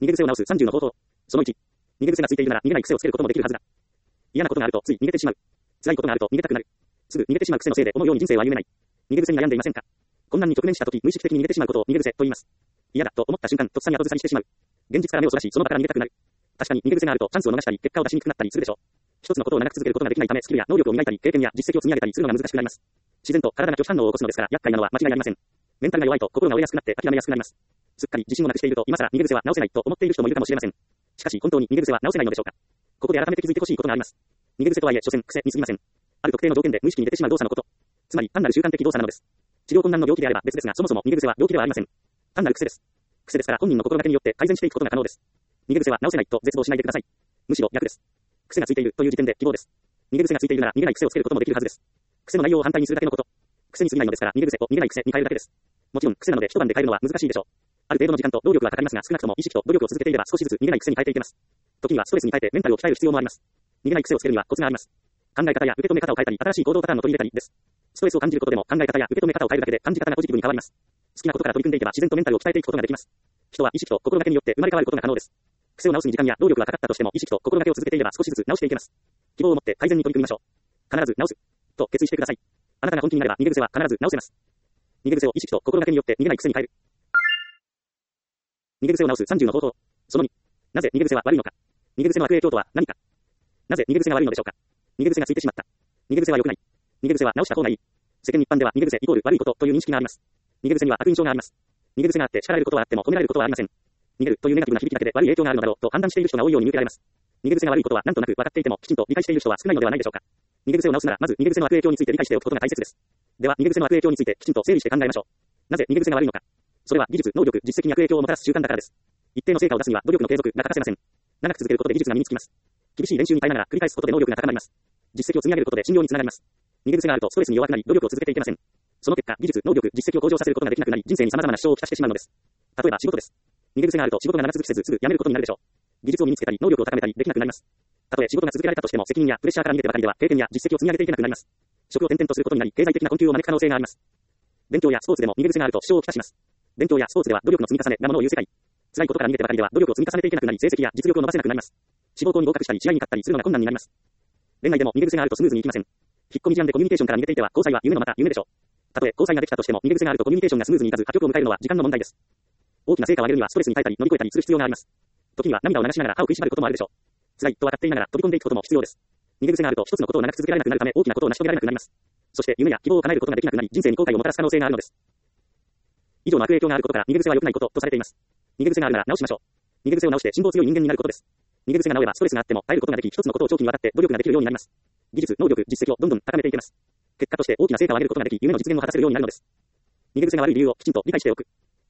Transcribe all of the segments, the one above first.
逃げ癖を直す30の方法。その1。逃げ癖がついているなら逃げない癖をつけることもできるはずだ。嫌なことがあるとつい逃げてしまう。辛いことがあると逃げたくなる。すぐ逃げてしまう癖のせいで思うように人生は歩めない。逃げ癖に悩んでいませんか？困難に直面したとき無意識的に逃げてしまうことを逃げ癖と言います。嫌だと思った瞬間とっさに後ずさりしてしまう。現実から目をそらしその場から逃げたくなる。確かに逃げ癖があるとチャンスを逃したり結果を出しにくくなったりするでしょう。一つのことを長く続けることができないためスキルや能力を磨いたり経験や実績を積み上げたりするのが難しくなります。自然と体が拒否反応を起こすのですから厄介なのは間違いありません。メンタルが弱いと心が折れやすくなって諦めやすくなります。すっかり自信をなくしていると今更逃げ癖は直せないと思っている人もいるかもしれません。しかし本当に逃げ癖は直せないのでしょうか？ここで改めて気づいてほしいことがあります。逃げ癖とはいえ所詮癖に過ぎません。ある特定の条件で無意識に出てしまう動作のこと。つまり単なる習慣的動作なのです。治療困難の病気であれば別ですがそもそも逃げ癖は病気ではありません。単なる癖です。癖ですから本人の心がけによって改善していくことが可能です。逃げ癖は直せないと絶望しないでください。むしろ逆です。癖がついているという時点で希望です。逃げ癖がついているなら逃げない癖をつけることもできるはずです。癖の内容を反対にするだけのこと。癖に過ぎないのですから逃げ癖を逃げない癖に変えるだけです。もちろん癖なので一晩で変えるのは難しいでしょう。ある程度の時間と労力はかかりますが少なくとも意識と努力を続けていれば少しずつ逃げない癖に変えていけます。時にはストレスに耐えてメンタルを鍛える必要もあります。逃げない癖をつけるにはコツがあります。考え方や受け止め方を変えたり新しい行動パターンを取り入れたりです。ストレスを感じることでも考え方や受け止め方を変えるだけで感じ方がポジティブに変わります。好きなことから取り組んでいけば自然とメンタルを鍛えていくことができます。人は意識と心がけによって生まれ変わることが可能です。癖を直すに時間や労力がかかったとしても意識と心がけを続けていれば少しずつ直していけます。希望を持って改善に取り組みましょう。必ず直すと決意してください。あなたが本気になれば逃げ癖は必ず直せます。逃げ癖を意識と心がけによって逃げない癖に変える。逃げ癖を直す30の方法。その2。なぜ逃げ癖は悪いのか。逃げ癖の悪影響とは何か。なぜ逃げ癖が悪いのでしょうか。逃げ癖がついてしまった。逃げ癖は良くない。逃げ癖は直した方がいい。世間一般では逃げ癖イコール悪いことという認識があります。逃げ癖には悪印象があります。逃げ癖があって叱られることはあっても褒められることはありません。逃げるというネガティブな響きだけで悪い影響があるのだろうと判断している人が多いように見受けられます。逃げ癖が悪いことはなんとなく分かっていてもきちんと理解している人は少ないのではないでしょうか。逃げ癖を直すならまず逃げ癖の悪影響について理解しておくことが大切です。では逃げ癖の悪影響についてきちんと整理して考えましょう。なぜ逃げ癖が悪いのか。それは技術、能力、実績に悪影響をもたらす習慣だからです。一定の成果を出すには努力の継続が欠かせません。長く続けることで技術が身につきます。厳しい練習に耐えながら繰り返すことで能力が高まります。実績を積み上げることで信用につながります。逃げ癖があるとストレスに弱くなり努力を続けていけません。その結果技術、能力、実績を向上させることができなくなり人生に様々な支障をきたしてしまうのです。例えば仕事です。逃げ癖があると仕事が長続きせずすぐ辞めることになるでしょう。技術を身につけたり能力を高めたりできなくなります。たとえ仕事が続けられたとしても責任やプレッシャーから逃げてばかりでは経験や実績を積み上げていけなくなります。職を転々とすることになり経済的な困窮を招く可能性があります。勉強やスポーツでも逃げ癖があると支障をきたします。勉強やスポーツでは努力の積み重ねがものを言う世界。辛いことから逃げてばかりでは努力を積み重ねていけなくなり成績や実力を伸ばせなくなります。志望校に合格したり試合に勝ったりするのが困難になります。恋愛でも逃げ癖があるとスムーズにいきません。引っ込み思案でコミュニケーションから逃げていては交際は夢のまた夢でしょう。たとえ交際ができたとしても逃げ癖があるとコミュニケーションがスムーズにいかず破局を迎えるのは時間の問題です。大きな成果を上げるにはストレスに耐えたり乗り越えたりする必要があります。時には涙を流しながら歯を食いしばることもあるでしょう。辛いと分かっていながら飛び込んでいくことも必要です。逃げ癖があると一つのことを長く続けられなくなるため大きなことを成し遂げられなくなります。そして夢や希望を叶えることができなくなり人生に後悔をもたらす可能性があるのです。以上の悪影響があることから逃げ癖は良くないこととされています。逃げ癖があるなら直しましょう。逃げ癖を直して辛抱強い人間になることです。逃げ癖が直ればストレスがあっても耐えることができ一つのことを長期にわたって努力ができるようになります。技術、能力、実績をどんどん高めていけます。結果として大きな成果を上げることができ夢の実現を果たせるようになるのです。逃げ癖が悪い理由をきちんと理解しておく。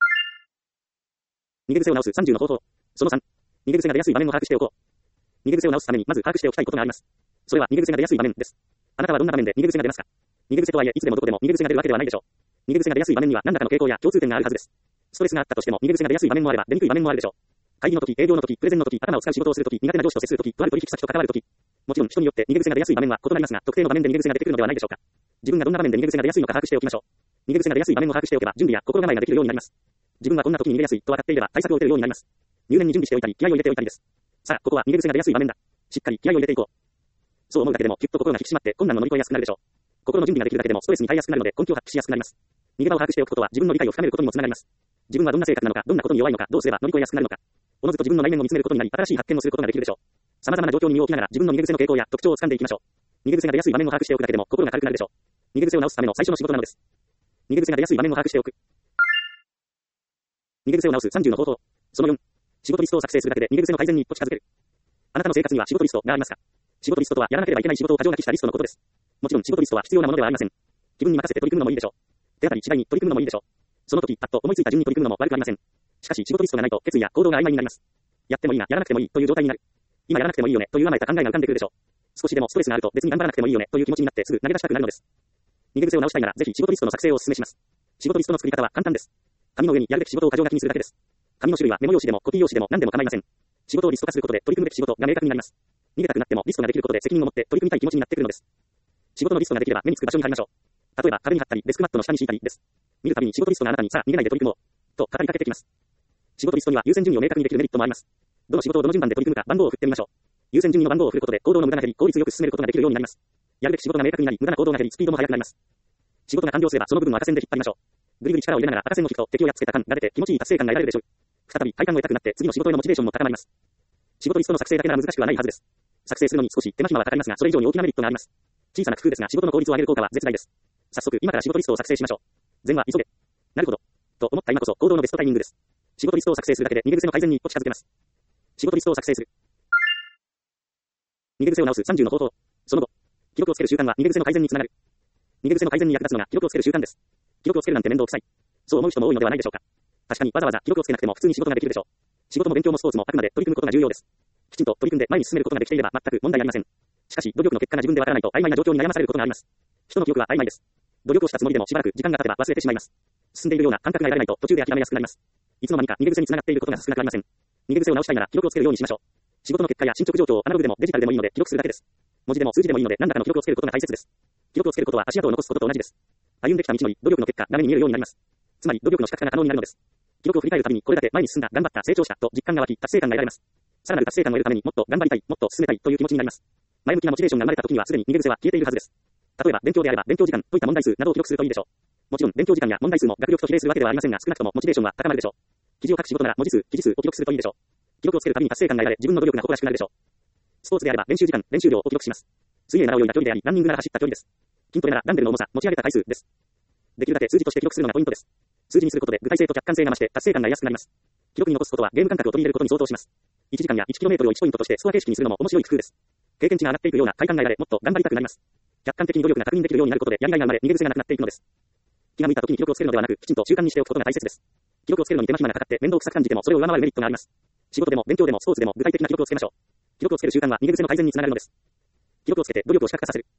逃げ癖を直す30の方法。その3。逃げ癖が出やすい場面を把握しておこう。逃げ癖を直すためにまず把握しておきたいことがあります。それは逃げ癖が出やすい場面です。あなたはどんな場面で逃げ癖が出ますか？逃げ癖とはいえいつでもどこでも逃げ癖が出るわけではないでしょう。逃げ癖が出やすい場面には何らかの傾向や共通点があるはずです。ストレスがあったとしても逃げ癖が出やすい場面もあれば出にくい場面もあるでしょう。会議の時、営業の時、プレゼンの時、頭を使う仕事をする時、苦手な上司と接する時、とある取引先と関わる時。もちろん人によって逃げ癖が出やすい場面は異なりますが、特定の場面で逃げ癖が出てくるのではないでしょうか。自分がどんな場面で逃げ癖が出やすいのか把握しておきましょう。逃げ癖が出やすい場面を把握しておけば準備や心構えができるようになります。自分はこんな時に逃げやすいと分かっていれば対策を打てるようになります。入念に準備しておいたり気合を入れておいたりです。さあ、ここは逃げ癖が出やすい場面だ。しっかり気合を入れていこう。そう思うだけでもきっと心が引き締まって困難を乗り越えやすくなるでしょう。心の準備ができるだけでもストレスに耐えやすくなるので根拠を発揮しやすくなります。逃げ場を把握しておくことは自分の理解を深めることにもつながります。自分はどんな性格なのか、どんなことに弱いのか、どうすれば乗り越えやすくなるのか。おのずと自分の内面を見つめることになり、新しい発見をすることができるでしょう。様々な状況に身を置きながら自分の逃げ癖の傾向や特徴を掴んでいきましょう。逃げ癖が出やすい場面を把握しておくだけでも心が軽くなるでしょう。逃げ癖を直すための最初の仕事なのです。逃げ癖が出やすい場面を把握しておく。逃げ癖を直す30の方法。その4。仕事リストを作成するだけで逃げ癖の改善に一歩近づける。あなたの生活には仕事リストがありますか？仕事リストとはやらなければいけない仕事を箇条書きしたリストのことです。もちろん仕事リストは必要なものではありません。気分に任せて取り組むのもいいでしょう。手当たり次第に取り組むのもいいでしょう。その時パッと思いついた順に取り組むのも悪くありません。しかし仕事リストがないと決意や行動が曖昧になります。やってもいいがやらなくてもいいという状態になる。今やらなくてもいいよねという甘えた考えが浮かんでくるでしょう。少しでもストレスがあると別に頑張らなくてもいいよねという気持ちになってすぐ投げ出したくなるのです。逃げ癖を直したいならぜひ仕事リストの作成をお勧めします。仕事リストの作り方は簡単です。紙の上にやるべき仕事を箇条書きにするだけです。紙の種類はメモ用紙でもコピー用紙でも何でも構いません。仕事をリスト化することで取り組むべき仕事が明確になります。逃げたくなってもリストができることで責任を持って取り組みたい気持ちになってくるのです。仕事のリストができれば目につく場所に貼りましょう。例えば壁に貼ったりデスクマットの下に敷いたりです。見るたびに仕事リストがあなたにさあ逃げないで取り組もうと語りかけてきます。 仕事リストには優先順位を明確にできるメリットもあります。どの仕事をどの順番で取り組むか番号を振ってみましょう。優先順位の番号を振ることで行動の無駄が減り効率よく進めることができるようになります。やるべき仕事が明確になり無駄な行動が減りスピードも速くなります。仕事が完了すればその部分を赤線で引っ張りましょう。ぐりぐり力を入れながら赤線を引くと敵をやっつけた感が出て気持ちいい達成感が得られるでしょう。再び快感を得たくなって次の仕事へのモチベーションも高まります。仕事リストの作成だけなら難しくはないはずです。作成するのに少し手間暇はかかりますがそれ以上に大きなメリットがあります。小さな工夫ですが仕事の効率を上げる効果は絶大です。早速今から仕事リストを作成しましょう。善は急げ。なるほど。と思った今こそ行動のベストタイミングです。仕事リストを作成するだけで逃げ癖の改善に一歩近づけます。仕事リストを作成する。逃げ癖を直す30の方法。その後、記録をつける習慣は逃げ癖の改善につながる。逃げ癖の改善に役立つのが記録をつける習慣です。記録をつけるなんて面倒くさい。そう思う人も多いのではないでしょうか。確かにわざわざ記録をつけなくても普通に仕事ができるでしょう。仕事も勉強もスポーツもあくまで取り組むことが重要です。きちんと取り組んで前に進めることができていれば全く問題ありません。しかし努力の結果が自分でわからないと曖昧な状況に悩まされることがあります。人の記憶は曖昧です。努力をしたつもりでもしばらく時間が経てば忘れてしまいます。進んでいるような感覚が得られないと途中で諦めやすくなります。いつの間にか逃げ癖につながっていることが少なくありません。逃げ癖を直したいなら記録をつけるようにしましょう。仕事の結果や進捗状況をアナログでもデジタルでもいいので記録するだけです。文字でも数字でもいいので何らかの記録をつけることが大切です。記録をつけることは足跡を残すことと同じです。歩んできた道のり、努力の結果が目に見えるようになります。つまり努力の視覚化が可能になるのです。記録を振り返るたびにこれだけ前に進んだ、頑張った、成長したと実感が湧き、達成感が得られます。さらなる達成感を得るためにもっと頑張りたい、もっと進めたいという気持ちになります。前向きなモチベーションが生まれた時にはすでに逃げ癖は消えているはずです。例えば勉強であれば勉強時間、解いた問題数などを記録するといいでしょう。もちろん勉強時間や問題数も学力と比例するわけではありませんが少なくともモチベーションは高まるでしょう。記事を書く仕事なら文字数、記事数を記録するといいでしょう。記録をつけるたびに達成感が得られ自分の努力が誇らしくなるでしょう。スポーツであれば練習時間、練習量を記録します。水泳なら泳いだ距離であり、ランニングなら走った距離です。筋トレならダンベルの重さ、持ち上げた回数です。できるだけ数字として記録するのがポイントです。数字にすることで具体性と客観性が増して達成感が得やすくなります。記録に残すことはゲーム感覚を取り入れることに相当します。1時間や 1km を1ポイントとしてスコア形式にするのも面白い工夫です。経験値が上がっていくような快感が得られもっと頑張りたくなります。客観的に努力が確認できるようになることでやりがいが生まれ逃げ癖がなくなっていくのです。気が向いた時に記録をつけるのではなくきちんと習慣にしておくことが大切です。記録をつけるのに手間暇がかかって面倒くさく感じてもそれを上回るメリットがあります。仕事でも勉強でもスポーツでも具体的な記録をつけましょう。記録をつける習慣は逃げ癖の改善につながるのです。記録をつけて努力を視覚化させる。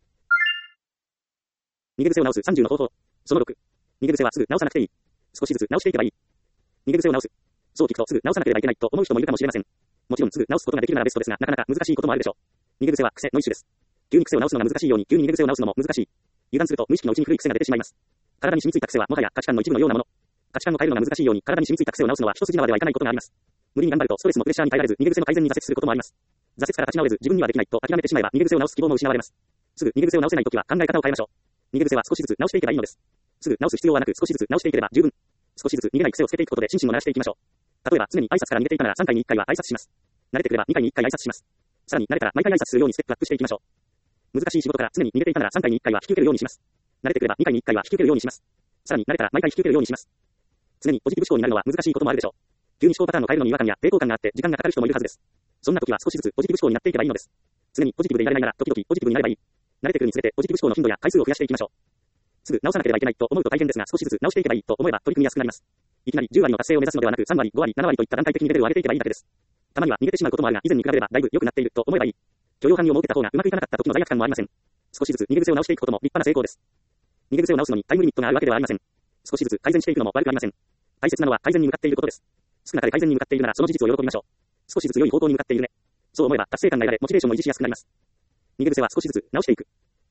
逃げ癖を直す30の方法。その6。逃げ癖はすぐ直さなくていい。少しずつ直していけばいい。逃げ癖を直す。そう聞くとすぐ直さなければいけないと思う人もいるかもしれません。もちろんすぐ直すことができるならベストですが、なかなか難しいこともあるでしょう。逃げ癖は癖の一種です。急に癖を直すのが難しいように急に逃げ癖を直すのも難しい。油断すると無意識のうちに古い癖が出てしまいます。体に染みついた癖はもはや価値観の一部のようなもの。価値観を変えるのが難しいように体に染みついた癖を直すのは一筋縄ではいかないことがあります。無理に頑張るとストレスもプレッシャーに耐えられず逃げ癖の改善に挫折することもあります。挫折から立ち直れず自分にはできないと諦めてしまえば逃げ癖を直す希望も失われます。すぐ逃げ癖を直せないときは考え方を変えましょう。逃げ癖は少しずつ直していけばいいのです。すぐ直す必要はなく少しずつ直していければ十分。少しずつ逃げない癖をつけていくことで心身を慣らしていきましょう。例えば常に挨拶から逃げていたなら3回に1回は挨拶します。慣れてくれば2回に1回挨拶します。さらに慣れたら毎回挨拶するようにステップアップしていきましょう。難しい仕事から常に逃げていたなら3回に1回は引き受けるようにします。慣れてくれば2回に1回は引き受けるようにします。さらに慣れたら毎回引き受けるようにします。常にポジティブ思考になるのは難しいこともあるでしょう。急に思考パターンを変えるのに違和感や抵抗感があって時間がかかる人もいるはずです。そんな時は少しずつポジティブ思考になっていけばいいのです。常にポジティブでいられないなら時々ポジティブになればいい。慣れてくるにつれてポジティブ思考の頻度や回数を増やしていきましょう。すぐ直さなければいけないと思うと大変ですが少しずつ直していけばいいと思えば取り組みやすくなります。いきなり10割の達成を目指すのではなく3割、5割、7割といった段階的にレベルを上げていけばいいだけです。たまには逃げてしまうこともあるが以前に比べればだいぶ良くなっていると思えばいい。許容範囲を設けた方がうまくいかなかった時の罪悪感もありません。少しずつ逃げ癖を直していくことも立派な成功です。逃げ癖を直すのにタイムリミットがあるわけではありません。少しずつ改善していくのも悪くありません。大切なのは改善に向かっていることです。少なかれ改善に向かっているならその事実を喜びましょう。少しずつ良い方向に向かっているね。そう思えば達成感が得られモチベーションも維持しやすくなります。逃げ癖は少しずつ直していく。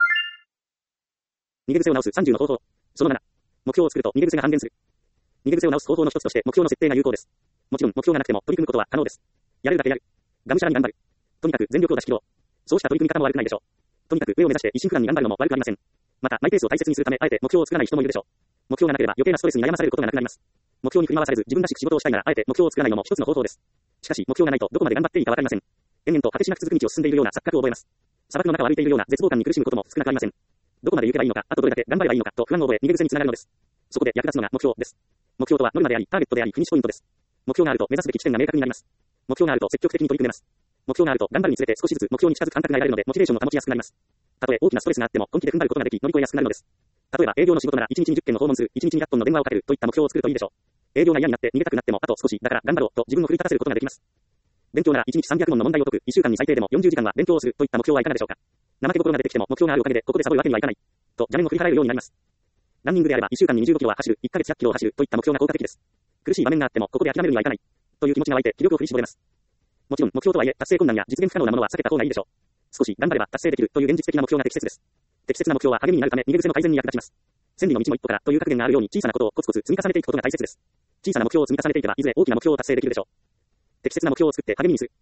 逃げ癖を直す30の方法。その7。目標を作ると逃げ癖が半減する。逃げ癖を直す方法の一つとして目標の設定が有効です。もちろん目標がなくても取り組むことは可能です。やれるだけやる。がむしゃらに頑張る。とにかく全力を出し切ろう。そうした取り組み方も悪くないでしょう。とにかく上を目指して一心不乱に頑張るのも悪くありません。またマイペースを大切にするためあえて目標を作らない人もいるでしょう。目標がなければ余計なストレスに悩まされることがなくなります。目標に振り回されず自分らしく仕事をしたいならあえて目標を作らないのも一つの方法です。しかし目標がないとどこまで頑張っていいかわかりません。延々と果てしなく続く道を進んでいるような錯覚を覚えます。砂漠の中を歩いているような絶望感に苦しむことも少なくありません。どこまで行けばいいのか、あとどれだけ頑張ればいいのかと不安を覚え逃げ癖につながるのです。そこで役立つのが目標です。目標とはノルマでありターゲットでありフィニッシュポイントです。目標があると目指すべき地点が明確になります。目標があると積極的に取り組めます。目標があると頑張るにつれて少しずつ目標に近づく感覚が得られるのでモチベーションを保ちやすくなります。たとえ大きなストレスがあっても根気で踏ん張ることができ乗り越えやすくなるのです。例えば営業の仕事なら1日に10件の訪問する、1日に100本の電話をかけるといった目標を作るといいでしょう。営業が嫌になって逃げたくなってもあと少しだから頑張ろうと自分を奮い立たせることができます。勉強なら1日300問の問題を解く、1週間に最低でも40時間は勉強をするといった目標はいかがでしょうか。怠け心が出てきても目標があるおかげでここでサボるわけにはいかないと邪念を振り払えるようになります。ランニングであれば1週間に25キロは走る、1ヶ月100キロを走るといった目標が効果的です。苦しい場面があってもここで諦めるにはいかないという気持ちが湧いて気力を振り絞れます。もちろん目標とはいえ達成困難や実現不可能なものは避けた方がいいでしょう。少し頑張れば達成できるという現実的な目標が適切です。適切な目標は励みになるため逃げ癖の改善に役立ちます。千里の道の一歩からという格言があるように小さなことをコツコツ積み重ねていくことが大切です。 小さな目標を積み重ねていけば、いずれ大きな目標を達成できるでしょう。適切な目標を作って励みにする。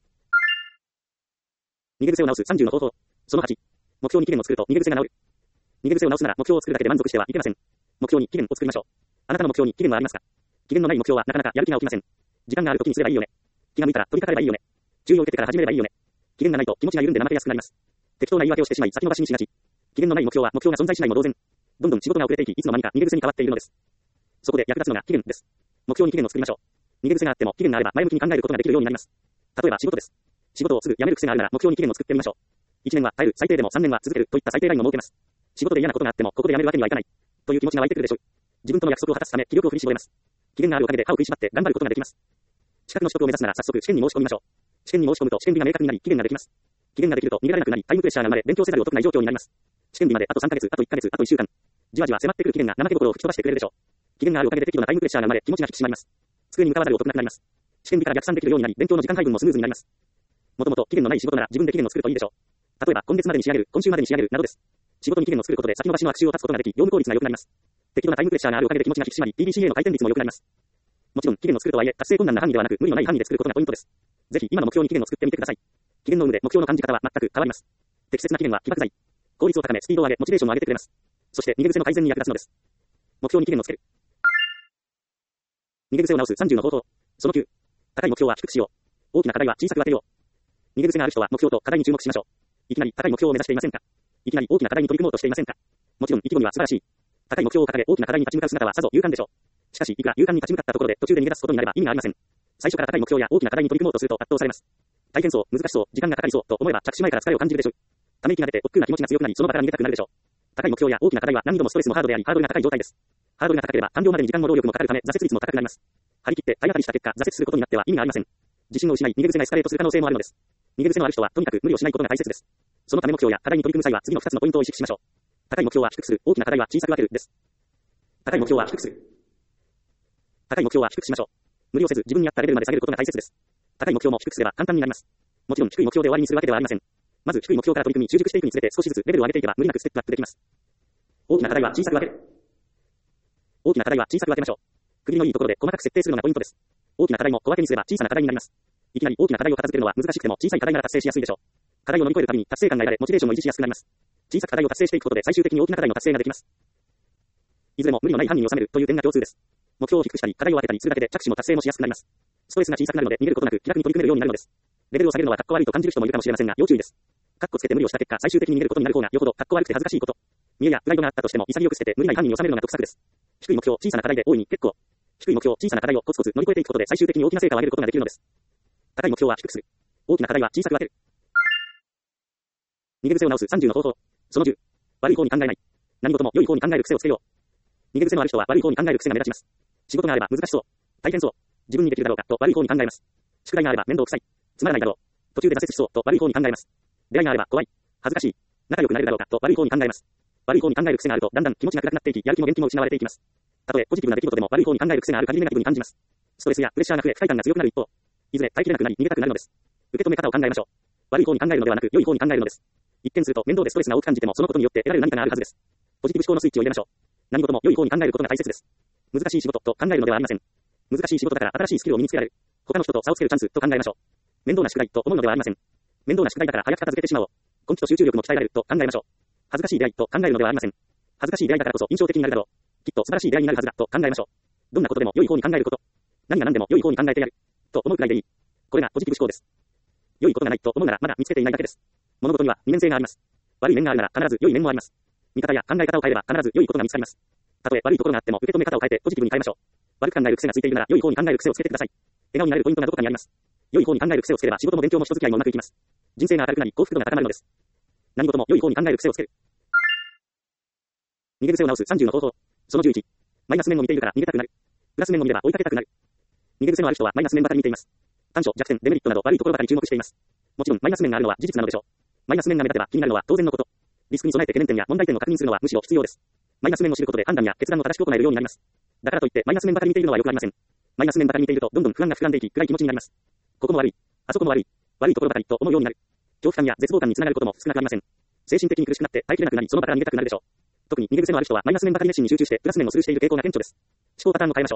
逃げ癖を直す30の方法。その8。目標に期限を作ると逃げ癖が治る。逃げ癖を直すなら目標を作るだけで満足してはいけません。目標に期限を作りましょう。あなたの目標に期限はありますか？期限のない目標はなかなかやる気が起きません。時間があるときにすればいいよね。気が向いたら取り掛かればいいよね。注意を受けてから始めればいいよね。期限がないと気持ちが緩んで怠けやすくなります。適当な言い訳をしてしまい先延ばしにしがち。期限のない目標は目標が存在しないも同然。どんどん仕事が遅れていき、いつの間にか逃げ癖に変わっているのです。そこで役立つのが期限です。目標に期限を作りましょう。逃げ癖があっても期限があれば前向きに考えることができるようになります。例えば仕事です。仕事をすぐ辞める癖があるなら目標に期限を作ってみましょう。1年は耐える、最低でも3年は続けるといった最低ラインを設けます。仕事で嫌なことがあってもここで辞めるわけにはいかないという気持ちが湧いてくるでしょう。自分との約束を果たすため気力を振り絞れます。期限があるおかげで歯を食いしばって頑張ることができます。資格の取得を目指すなら早速試験に申し込みましょう。試験に申し込むと試験日が明確になり期限ができます。期限ができると逃げられなくなりタイムプレッシャーが生まれ勉強せざるを得ない状況になります。試験日まであと3ヶ月、あと1ヶ月、あと1週間。じわじわ迫ってくる期限が怠け心を吹き飛ばしてくれるでしょう。期限があるおかげで適度なタイムプレッシャーが生まれ気持ちが引き締まります。机に向かわざるを得なくなります。試験日から逆算できるようになり勉強の時間配分もスムーズになります。もともと期限のない仕事なら自分で期限を作るといいでしょう。例えば今月までに仕上げる、今週までに仕上げるなどです。仕事に期限を作ることで先延ばしの悪習を断つことができ、業務効率が良くなります。適度なタイムプレッシャーがあるおかげで気持ちが引き締まり、PDCA の回転率も良くなります。もちろん期限を作るとはいえ達成困難な範囲ではなく無理のない範囲で作ることがポイントです。ぜひ今の目標に期限を作ってみてください。期限の有無で目標の感じ方は全く変わります。適切な期限は起爆剤。効率を高め、スピードを上げ、モチベーションを上げてくれます。そして逃げ癖の改善に役立つのです。目標に期限をつける。逃げ癖を直す30の方法。その9。高い目標は低くしよう。大きな課題は小さく分けよう。逃げ癖がある人は目標と課題に注目しましょう。いきなり高い目標を目指していませんか？いきなり大きな課題に取り組もうとしていませんか？もちろん意気込みは素晴らしい。高い目標を掲げ大きな課題に立ち向かう姿はさぞ勇敢でしょう。しかしいくら勇敢に立ち向かったところで途中で逃げ出すことになれば意味がありません。最初から高い目標や大きな課題に取り組もうとすると圧倒されます。大変そう、難しそう、時間がかかりそうと思えば着手前から疲れを感じるでしょう。ため息が出て億劫な気持ちが強くなりその場から逃げたくなるでしょう。高い目標や大きな課題は何度もストレスもハードでありハードルが高い状態です。ハードルが高ければ完了までに時間も労力もかかるため挫折率も高くなります。張り切って体当たりした結果挫折することになっては意味がありません。自信を失い逃げ癖がエスカレートする可能性もあるのです。逃げ癖のある人はとにかく無理をしないことが大切です。そのため目標や課題に取り組む際は次の2つのポイントを意識しましょう。高い目標は低くする、大きな課題は小さく分けるです。高い目標は低くする。高い目標は低くしましょう。無理をせず自分に合ったレベルまで下げることが大切です。高い目標も低くすれば簡単になります。もちろん低い目標で終わりにするわけではありません。まず低い目標から取り組み習熟していくにつれて少しずつレベルを上げていけば無理なくステップアップできます。大きな課題は小さく分ける。大きな課題は小さく分けましょう。区切りのいいところで細かく設定するのがポイントです。大きな課題も小分けにすれば小さな課題になります。いきなり大きな課題を片付けるのは難しくても小さい課題なら達成しやすいでしょう。課題を乗り越えるたびに達成感が得られモチベーションも維持しやすくなります。小さく課題を達成していくことで最終的に大きな課題の達成ができます。いずれも無理のない範囲に収めるという点が共通です。目標を低くしたり課題を当てたりするだけで着手も達成もしやすくなります。ストレスが小さくなるので逃げることなく気楽に取り組めるようになるのです。レベルを下げるのはかっこ悪いと感じる人もいるかもしれませんが要注意です。かっこつけて無理をした結果最終的に逃げることになる方がよほどかっこ悪くて恥ずかしいこと。見栄やプライドがあったとしても潔く捨てて無理ない範囲に収めるのが得策です。低い目標、小さな課題で大いに結構。低い目標、小さな課題をコツコツ乗り越えていくことで最終的に大きな成果を上げることができるのです。高い目標は低くする。大きな課題は小さく分ける。逃げ癖を直す30の方法。その10。悪い方に考えない。何事も良い方に考える癖をつけよう。逃げ癖のある人は悪い方に考える癖が目立ちます。仕事があれば難しそう。大変そう。自分にできるだろうかと悪い方に考えます。宿題があれば面倒くさい。つまらないだろう。途中で挫折しそうと悪い方に考えます。出会いがあれば怖い。恥ずかしい。仲良くなれるだろうかと悪い方に考えます。悪い方に考える癖があるとだんだん気持ちが暗くなっていき、やる気も元気も失われていきます。たとえポジティブな出来事でも悪い方に考える癖がある限りネガティブに感じます。ストレスやプレッシャーが増え不快感が強くなる一方、いずれ耐えきれなくなり逃げたくなるのです。受け止め方を考えましょう。悪い方に考えるのではなく良い方に考えるのです。一見すると面倒でストレスが多く感じてもそのことによって得られる何かがあるはずです。ポジティブ思考のスイッチを入れましょう。何事も良い方に考えることが大切です。難しい仕事と考えるのではありません。難しい仕事だから新しいスキルを身につけられる。他の人と差をつけるチャンスと考えましょう。面倒な宿題と思うのではありません。面倒な宿題だから早く片付けてしまおう。根気と集中力も鍛えられると考えましょう。恥ずかしい出会いと考えるのではありません。恥ずかしい出会いだからこそ印象的になるだろう。きっと素晴らしい出会いになるはずだと考えましょう。どんなことでも良い方に考えること。何が何でも良い方に考えてやる。と思うくらいでいい。これがポジティブ思考です。良いことがないと思うならまだ見つけていないだけです。物事には二面性があります。悪い面があるなら必ず良い面もあります。見方や考え方を変えれば必ず良いことが見つかります。たとえ悪いところがあっても受け止め方を変えてポジティブに変えましょう。悪く考える癖がついているなら良い方に考える癖をつけてください。笑顔になれるポイントがどこかにあります。良い方に考える癖をつければ仕事も勉強も人付き合いもうまくいきます。人生が明るくなり幸福度が高まるのです。何事も良い方に考える癖をつける。逃げ癖を直す30の方法。その11。マイナス面を見ているから逃げたくなる。プラス面を見れば追いかけたくなる。逃げ癖のある人はマイナス面ばかり見ています。短所、弱点、デメリットなど悪いところばかり注目しています。もちろんマイナス面があるのは事実なのでしょう。マイナス面が目立てば気になるのは当然のこと。リスクに備えて懸念点や問題点を確認するのはむしろ必要です。マイナス面を知ることで判断や決断を正しく行えるようになります。だからといってマイナス面ばかり見ているのは良くありません。マイナス面ばかり見ているとどんどん不安が膨らんでいき暗い気持ちになります。ここも悪い、あそこも悪い、悪いところばかりと思うようになる。恐怖感や絶望感につながることも少なくありません。精神的に苦しくなって耐えきれなくなりその場から逃げたくなるでしょう。特に逃げ癖のある人はマイナス面ばかり熱心に集中してプラス面をスルーしている傾向が顕著です。思考パターンを変えましょう。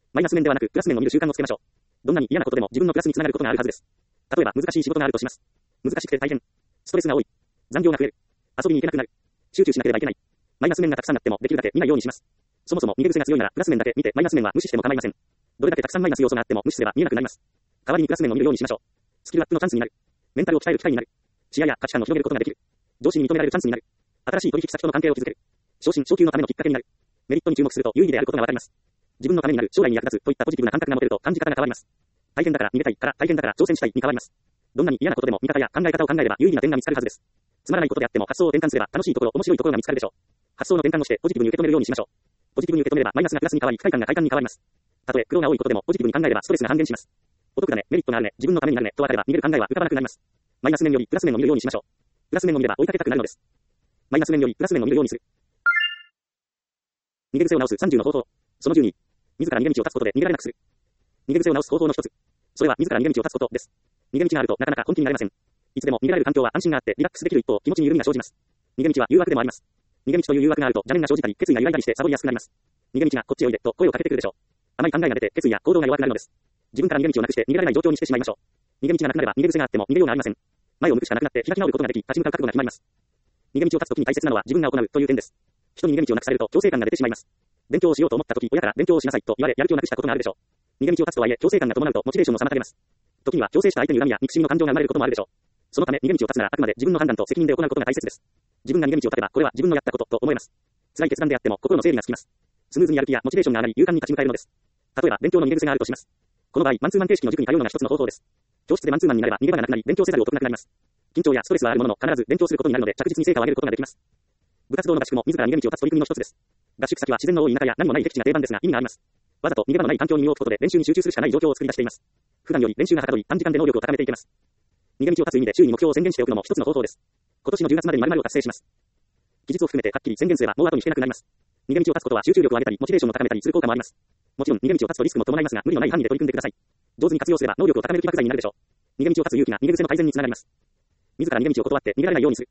マイナス面ではなく、プラス面を見る習慣をつけましょう。どんなに嫌なことでも自分のプラスにつながることがあるはずです。例えば、難しい仕事があるとします。難しくて大変。ストレスが多い。残業が増える。遊びに行けなくなる。集中しなければいけない。マイナス面がたくさんあっても、できるだけ見ないようにします。そもそも逃げ癖が強いなら、プラス面だけ見て、マイナス面は無視しても構いません。どれだけたくさんマイナス要素があっても、無視すれば見えなくなります。代わりにプラス面を見るようにしましょう。スキルアップのチャンスになる。メンタルを鍛える機会になる。視野や価値観を広げることができる。上司に認められるチャンスになる。新しい取引先との関係を築ける。昇進、昇給のためのきっかけになる。メリットに注目すると有意義であることがわかります。自分のためになる、将来に役立つといったポジティブな感覚が持てると感じ方が変わります。大変だから逃げたいから大変だから挑戦したいに変わります。どんなに嫌なことでも見方や考え方を考えれば有意義な点が見つかるはずです。つまらないことであっても発想を転換すれば楽しいところ、面白いところが見つかるでしょう。発想の転換をしてポジティブに受け止めるようにしましょう。ポジティブに受け止めればマイナスがプラスに変わり、期待感が快感に変わります。たとえ苦労が多いことでもポジティブに考えればストレスが半減します。お得だね、メリットがあるね、自分のためになるねと分かれば逃げる考えは浮かばなくなります。マイナス面よりプラス面を見るようにしましょう。プラス面を見れば追いかけたくなるのです。マイナス面よりプラス面を見るようにする。逃げ癖を直す30の方法。その12。自ら逃げ道を断つことで逃げられなくする。逃げ癖を直す方法の一つ。それは自ら逃げ道を断つことです。逃げ道があるとなかなか本気になれません。いつでも逃げられる環境は安心があってリラックスできる一方、気持ちに緩みが生じます。逃げ道は誘惑でもあります。逃げ道という誘惑があると邪念が生じたり、決意が揺らいだりしてサボりやすくなります。逃げ道がこっちおいでと声をかけてくるでしょう。甘い考えが出て決意や行動が弱くなるのです。自分から逃げ道をなくして逃げられない状況にしてしまいましょう。逃げ道がなくなれば逃げ癖があっても逃げようがありません。前を向くしかなくなって開き直ることができ、立ち向かう覚悟が決まります。逃げ道を断つときに大切なのは自分が行うという点です。人に逃げ道をなくされると強制感が出てしまいます。勉強をしようと思ったとき、親から勉強をしなさいと言われ、やる気をなくしたことがあるでしょう。逃げ道を断つとはいえ、強制感が伴うとモチベーションも妨げます。時には強制した相手に恨みや憎しみの感情が生まれることもあるでしょう。そのため逃げ道を断つならあくまで自分の判断と責任で行うことが大切です。自分が逃げ道を断てば、これは自分のやったことと思えます。辛い決断であっても心の整理がつきます。スムーズにやる気やモチベーションが上がり、勇敢に立ち向かえるのです。例えば勉強の逃げ癖があるとします。この場合、マンツーマン形式の塾に通うのが一つの方法です。教室でマンツーマンになれば逃げ場がなくなり、勉強せざるを得なくなります。緊張やストレスはあるものの必ず勉強することになるので着実に成果を上げることができます。部活動の合宿も自ら逃げ道を断つ取り組みの一つです。合宿先は自然の多い田舎や何もない僻地が定番ですが意味があります。わざと逃げ場のない環境に身を置くことで練習に集中するしかない状況を作り出しています。普段より練習がはかどり、短時間で能力を高めていけます。逃げ道を断つ意味で周囲に目標を宣言しておくのも一つの方法です。今年の10月までに〇〇を達成します。期日を含めてはっきり宣言すればもう後に引けなくなります。逃げ道を断つことは集中力を上げたり、モチベーションを高めたりする効果もあります。もちろん逃げ道を断つとリスクも伴いますが、無理のない範囲で取り組んでください。上手に活用すれば能力を高める起爆剤になるでしょう。逃げ道を断つ勇気が逃げ癖の改善につながります。自ら逃げ道を断って逃げられないようにする。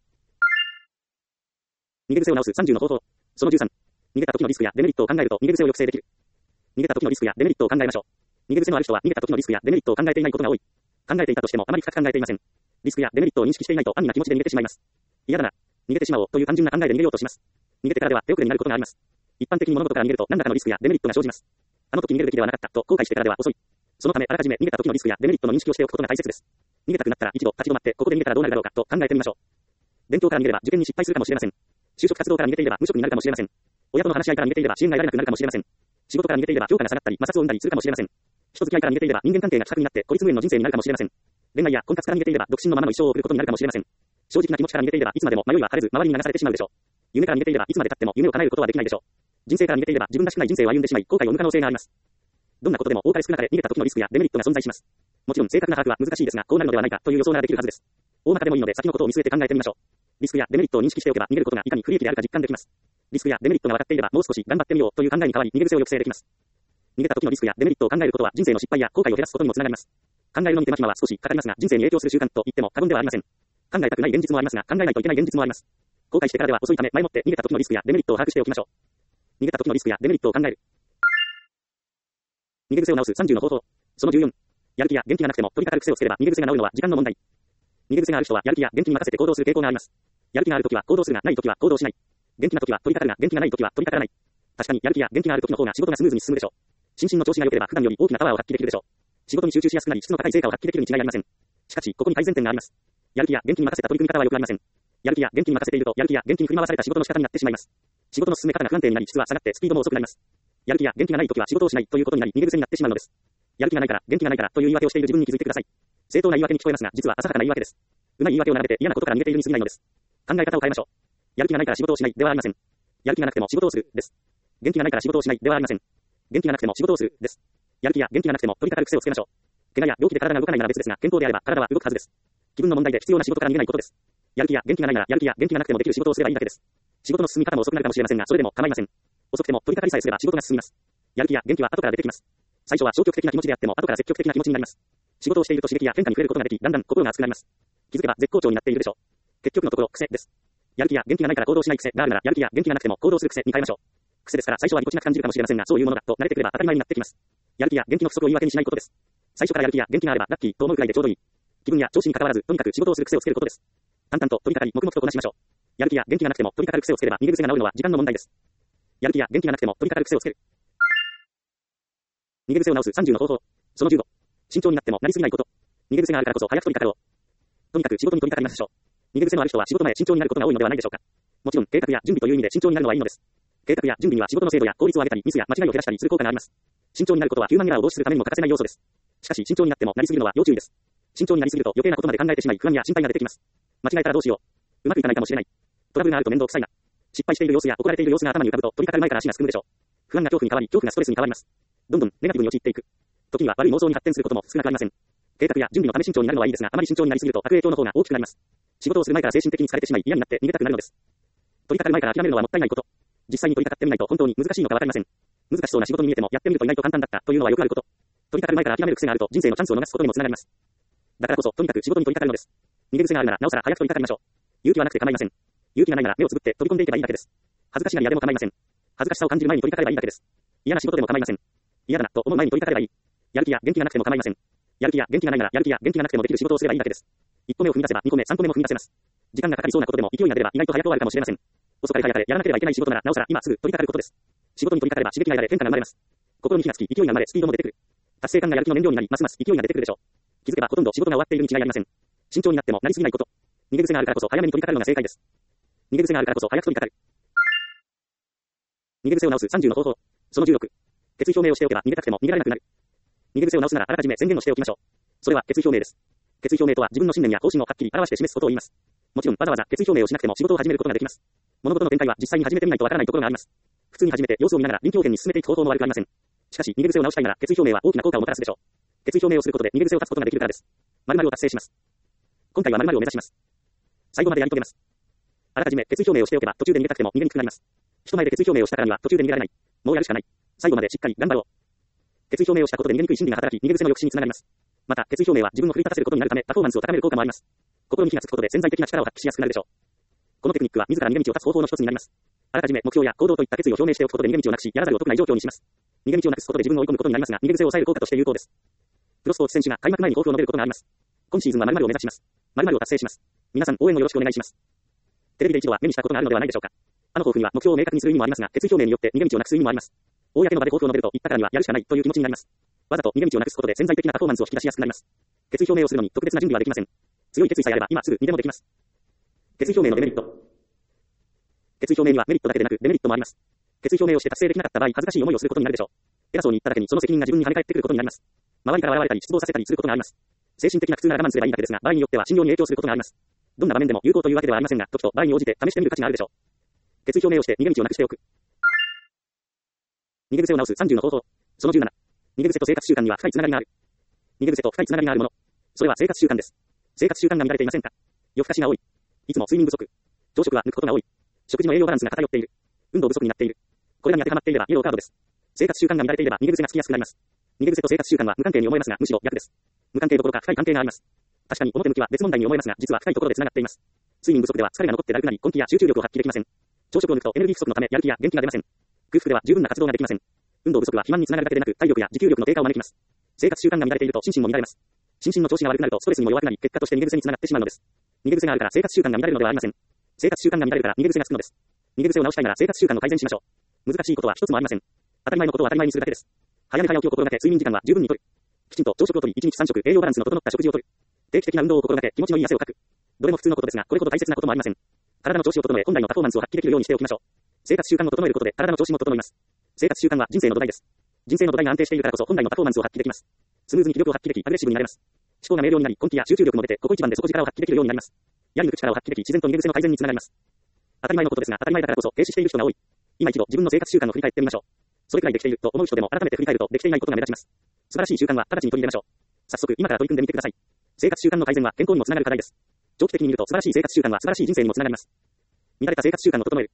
逃げ癖を直す30の方法。その13。逃げた時のリスクやデメリットを考えると逃げ癖を抑制できる。逃げた時のリスクやデメリットを考えましょう。逃げ癖のある人は逃げた時のリスクやデメリットを考えていないことが多い。考えていたとしてもあまり深く考えていません。リスクやデメリットを認識していないと安易な気持ちで逃げてしまいます。嫌だな。逃げてしまおうという単純な考えで逃げようとします。逃げてからでは手遅れになることがあります。一般的に物事から逃げると何らかのリスクやデメリットが生じます。あの時逃げるべきではなかったと後悔してからでは遅い。そのためあらかじめ逃げた時のリスクやデメリットの認識をしておくことが大切です。逃げたくなったら一度立ち止まってここで逃げたらどうなるだろうかと考えてみましょう。勉強から逃げれば受験に失敗するかもしれません。就職活動から逃げていれば無職になるかもしれません。親との話し合いから逃げていれば支援が得られなくなるかもしれません。仕事から逃げていれば評価が下がったり摩擦を生んだりするかもしれません。人付き合いから逃げていれば人間関係が希薄になって孤立無縁の人生になるかもしれません。恋愛や婚活から逃げていれば独身のままの一生を送ることになるかもしれません。正直な気持ちから逃げていればいつまでも迷いは晴れず周りに流されてしまうでしょう。夢から逃げていればいつまで経っても夢を叶えることはできないでしょう。人生から逃げていれば自分らしくない人生を歩んでしまい後悔を生む可能性があります。どんなことでも多かれ少なかれ逃げた時のリスクやデメリットが存在します。もちろん正確な把握は難しいですがこうなるのではないかという予想ができるはずです。大まかでもいいので先のことを見据えて考えてみましょう。リスクやデメリットを認識しておけば逃げることがいかに不利益であるか実感できます。リスクやデメリットが分かっていればもう少し頑張ってみようという考えに変わり逃げ癖を抑制できます。逃げた時のリスクやデメリットを考えることは人生の失敗や後悔を減らすことにもつながります。考えるのに手間暇は少しかかりますが人生に影響する習慣と言っても過言ではありません。考えたくない現実もありますが考えないといけない現実もあります。後悔してからでは遅いため前もって逃げた時のリスクやデメリットを把握しておきましょう。逃げた時のリスクやデメリットを考える。逃げ癖を直す30の方法。その14。やる気や元気がなくても取り掛かる癖をつければ逃げ癖が治るのは時間の問題。逃げ癖がある人はやる気や元気に任せて行動する傾向があります。やる気があるときは行動するがないときは行動しない。元気なときは取り掛かるが元気がないときは取り掛からない。確かにやる気や元気があるときの方が仕事がスムーズに進むでしょう。心身の調子が良ければ普段より大きなパワーを発揮できるでしょう。仕事に集中しやすくなり質の高い成果を発揮できるに違いありません。しかしここに改善点があります。やる気や元気に任せた取り組み方は良くありません。やる気や元気に任せているとやる気や元気に振り回された仕事の仕方になってしまいます。仕事の進め方が不安定になり質は下がってスピードも遅くなります。やる気や元気がないときは仕事をしないということになり逃げ癖になってしまうのです。やる気がないから元気がないからという言い訳をしている自分に気づいてください。正当な言い訳に聞こえますが実は浅はかな言い訳です。うまい言い訳を並べて嫌なことから逃げているに過ぎないのです。考え方を変えましょう。やる気がないから仕事をしないではありません。やる気がなくても仕事をするです。元気がないから仕事をしないではありません。元気がなくても仕事をするです。やる気や元気がなくても取り掛かる癖をつけましょう。怪我や病気で体が動かないなら別ですが健康であれば体は動くはずです。気分の問題で必要な仕事から逃げないことです。やる気や元気がないならやる気や元気がなくてもできる仕事をすればいいだけです。仕事の進み方も遅くなるかもしれませんがそれでも構いません。遅くても取り掛かりさえすれば仕事が進みます。やる気や元気は後から出てきます。最初は消極的な気持ちであっても後から積極的な気持ちになります。仕事をしていると刺激や変化に触れることができだんだん心が熱くなります。気づけば絶好調になっているでしょう。結局のところ癖です。やる気や元気がないから行動しない癖があるならやる気や元気がなくても行動する癖に変えましょう。癖ですから最初はぎこちなく感じるかもしれませんがそういうものだと慣れてくれば当たり前になってきます。 やる気や元気の不足を言い訳にしないことです。最初からやる気や元気があればラッキーと思うくらいでちょうどいい。気分や調子に関わらず、とにかく仕事をする癖をつけることです。淡々と取り掛かり、黙々とこなしましょう。やる気や元気がなくても取り掛かる癖をつければ逃げ癖が治るのは時間の問題です。やる気や元気がなくても取り掛かる癖をつける。逃げ癖を直す30の方法。その15。慎重になってもなりすぎないこと。逃げ癖があるからこそ早く取り掛かろう。とにかく仕事に取り掛かりましょう。逃げ癖のある人は仕事前慎重になることが多いのではないでしょうか。もちろん計画や準備という意味で慎重になるのはいいのです。計画や準備には仕事の精度や効率を上げたり、ミスや間違いを減らしたりする効果があります。慎重になることはヒューマンエラーを防止するためにも欠かせない要素です。しかし慎重になってもなりすぎるのは要注意です。慎重になりすぎると余計なことまで考えてしまい不安や心配が出てきます。間違えたらどうしよう。うまくいかないかもしれない。トラブルがあると面倒くさいな。失敗している様子や怒られている様子が頭に浮かぶと取り掛かる前から足がすくむでしょう。不安が恐怖に変わり、恐怖がストレスに変わります。どんどんネガティブに陥っていく。時には悪い妄想に発展することも少なくありません。計画や準備のため慎重になるのはいいですが、あまり慎重になりすぎると悪影響の方が大きくなります。仕事をする前から精神的に疲れてしまい嫌になって逃げたくなるのです。取り掛かる前から諦めるのはもったいないこと。実際に取り掛かってみないと本当に難しいのかわかりません。難しそうな仕事に見えてもやってみると意外と簡単だったというのはよくあること。取り掛かる前から諦める癖があると人生のチャンスを逃すことにもつながります。だからこそとにかく仕事に取り掛かるのです。逃げ癖があるならなおさら早く取り掛かりましょう。勇気はなくて構いません。勇気がないなら目をつぶって飛び込んでいけばいいだけです。恥ずかしがり屋でも構いません。恥ずかしさを感じる前に取り掛かればいいだけです。嫌な仕事でも構いません。嫌だなと思う前に取り掛かればいい。やる気や元気がなくても構いません。やる気や元気がないならやる気や元気がなくてもできる仕事をすればいいだけです。一歩目を踏み出せば二歩目三歩目も踏み出せます。時間がかかりそうなことでも勢いが出れば意外と早く終わるかもしれません。遅かれ早かれやらなければいけない仕事ならなおさら今すぐ取り掛かることです。仕事に取り掛かれば刺激が得られ変化が生まれます。心に火がつき勢いが生まれスピードも出てくる。達成感がやる気の燃料になりますます勢いが出てくるでしょう。気づけばほとんど仕事が終わっているに違いありません。慎重になってもなりすぎないこと。逃げ癖があるからこそ早めに取り掛かるのが正解です。逃げ癖があるからこそ早く取り掛かる。逃げ癖を直す30の方法。その16。決意表明をしておけば逃げたくても逃げられなくなる。逃げ癖を直すならあらかじめ宣言をしておきましょう。それは決意表明です。決意表明とは自分の信念や方針をはっきり表して示すことを言います。もちろんわざわざ決意表明をしなくても仕事を始めることができます。物事の展開は実際に始めてみないとわからないところがあります。普通に始めて様子を見ながら臨機応変に進めていく方法も悪くありません。しかし逃げ癖を直したいなら決意表明は大きな効果をもたらすでしょう。決意表明をすることで逃げ癖を断つことができるからです。〇〇を達成します。今回は〇〇を目指します。最後までやり遂げます。あらかじめ決意表明をしておけば途中で逃げたくても逃げにくくなります。人前で決意表明をしたからには途中で逃げられない。もうやるしかない。最後までしっかり頑張ろう。決意表明をしたことで逃げにくい心理が働き逃げ癖の抑止につながります。また決意表明は自分を奮い立たせることになるためパフォーマンスを高める効果もあります。心に火がつくことで潜在的な力を発揮しやすくなるでしょう。このテクニックは自ら逃げ道を断つ方法の一つになります。あらかじめ目標や行動といった決意を表明しておくことで逃げ道をなくしやらざるを得ない状況にします。逃げ道をなくすことで自分を追い込むことになりますが逃げ癖を抑える効果として有効です。プロスポーツ選手が開幕前に抱負を述べることがあります。今シーズンは〇〇を目指します。〇〇を達成します。皆さん応援をよろしくお願いします。テレビで一度は目にしたことがあるのではないでしょうか。あの抱負には目標を明確にする意味もありますが、決意表明によって逃げ道をなくす意味もあります。公の場で抱負を述べると言ったからにはやるしかないという気持ちになります。わざと逃げ道をなくすことで潜在的なパフォーマンスを引き出しやすくなります。決意表明をするのに特別な準備はできません。強い決意さえあれば今すぐにでもできます。決意表明のデメリット。決意表明にはメリットだけでなくデメリットもあります。決意表明をして達成できなかった場合恥ずかしい思いをすることになるでしょう。偉そうに言っただけにその責任が自分に跳ね返ってくることになります。周りから笑われたり失望させたりすることがあります。精神的な苦痛なら我慢すればいいだけですが、場合によっては信用に影響することがあります。どんな場面でも有効というわけではありませんが、時と場合に応じて試してみる価値があるでしょう。決意表明をして逃げ道をなくしておく。逃げ癖を直す30の方法。その17。逃げ癖と生活習慣には深いつながりがある。逃げ癖と深いつながりがあるもの。それは生活習慣です。生活習慣が乱れていませんか？夜更かしが多い。いつも睡眠不足。朝食は抜くことが多い。食事の栄養バランスが偏っている。運動不足になっている。これらに当てはまっていればイエローカードです。生活習慣が乱れていれば逃げ癖がつきやすくなります。逃げ癖と生活習慣は無関係に思えますが、むしろ逆です。無関係どころか深い関係があります。確かに表向きは別問題に思えますが、実は深いところで繋がっています。睡眠不足では疲れが残ってだるくなり、根気や集中力を発揮できません。朝食を抜くとエネルギー不足のためやる気や元気が出ません。空腹では十分な活動ができません。運動不足は肥満につながるだけでなく、体力や持久力の低下を招きます。生活習慣が乱れていると心身も乱れます。心身の調子が悪くなるとストレスにも弱くなり、結果として逃げ癖につながってしまうのです。逃げ癖があるから生活習慣が乱れるのではありません。生活習慣が乱れるから逃げ癖がつくのです。逃げ癖を直したいなら生活習慣を改善しましょう。難しいことは一つもありません。当たり前のことを当たり前にするだけです。早寝早起きを心がけ、睡眠時間は十分にとる。きちんと朝食をとり、1日3食栄養バランスの整った食事をとる。定期的な運動を心がけ、気持ちのいい汗をかく。どれも普通のことですが、これほど大切なこともありません。体の調子を整え、本来のパフォーマンスを発揮できるようにしておきましょう。生活習慣を整えることで体の調子も整います。生活習慣は人生の土台です。人生の土台が安定しているからこそ本来のパフォーマンスを発揮できます。スムーズに気力を発揮でき、アグレッシブになれます。思考が明瞭になり、根気や集中力も出て、ここ一番で底力を発揮できるようになります。やり抜く力を発揮でき、自然と逃げ癖の改善につながります。当たり前のことですが、当たり前だからこそ停止している人が多い。今一度自分の生活習慣を振り返ってみましょう。それくらいできていると思う人でも改めて振り返るとできていないことが目立ちます。素晴らしい習慣は直ちに取り入れましょう。早速今から取り組んでみてください。生活習慣の改善は健康にもつながる課題です。長期的に見ると素晴らしい生活習慣は素晴らしい人生にもつながります。乱れた生活習慣を整える。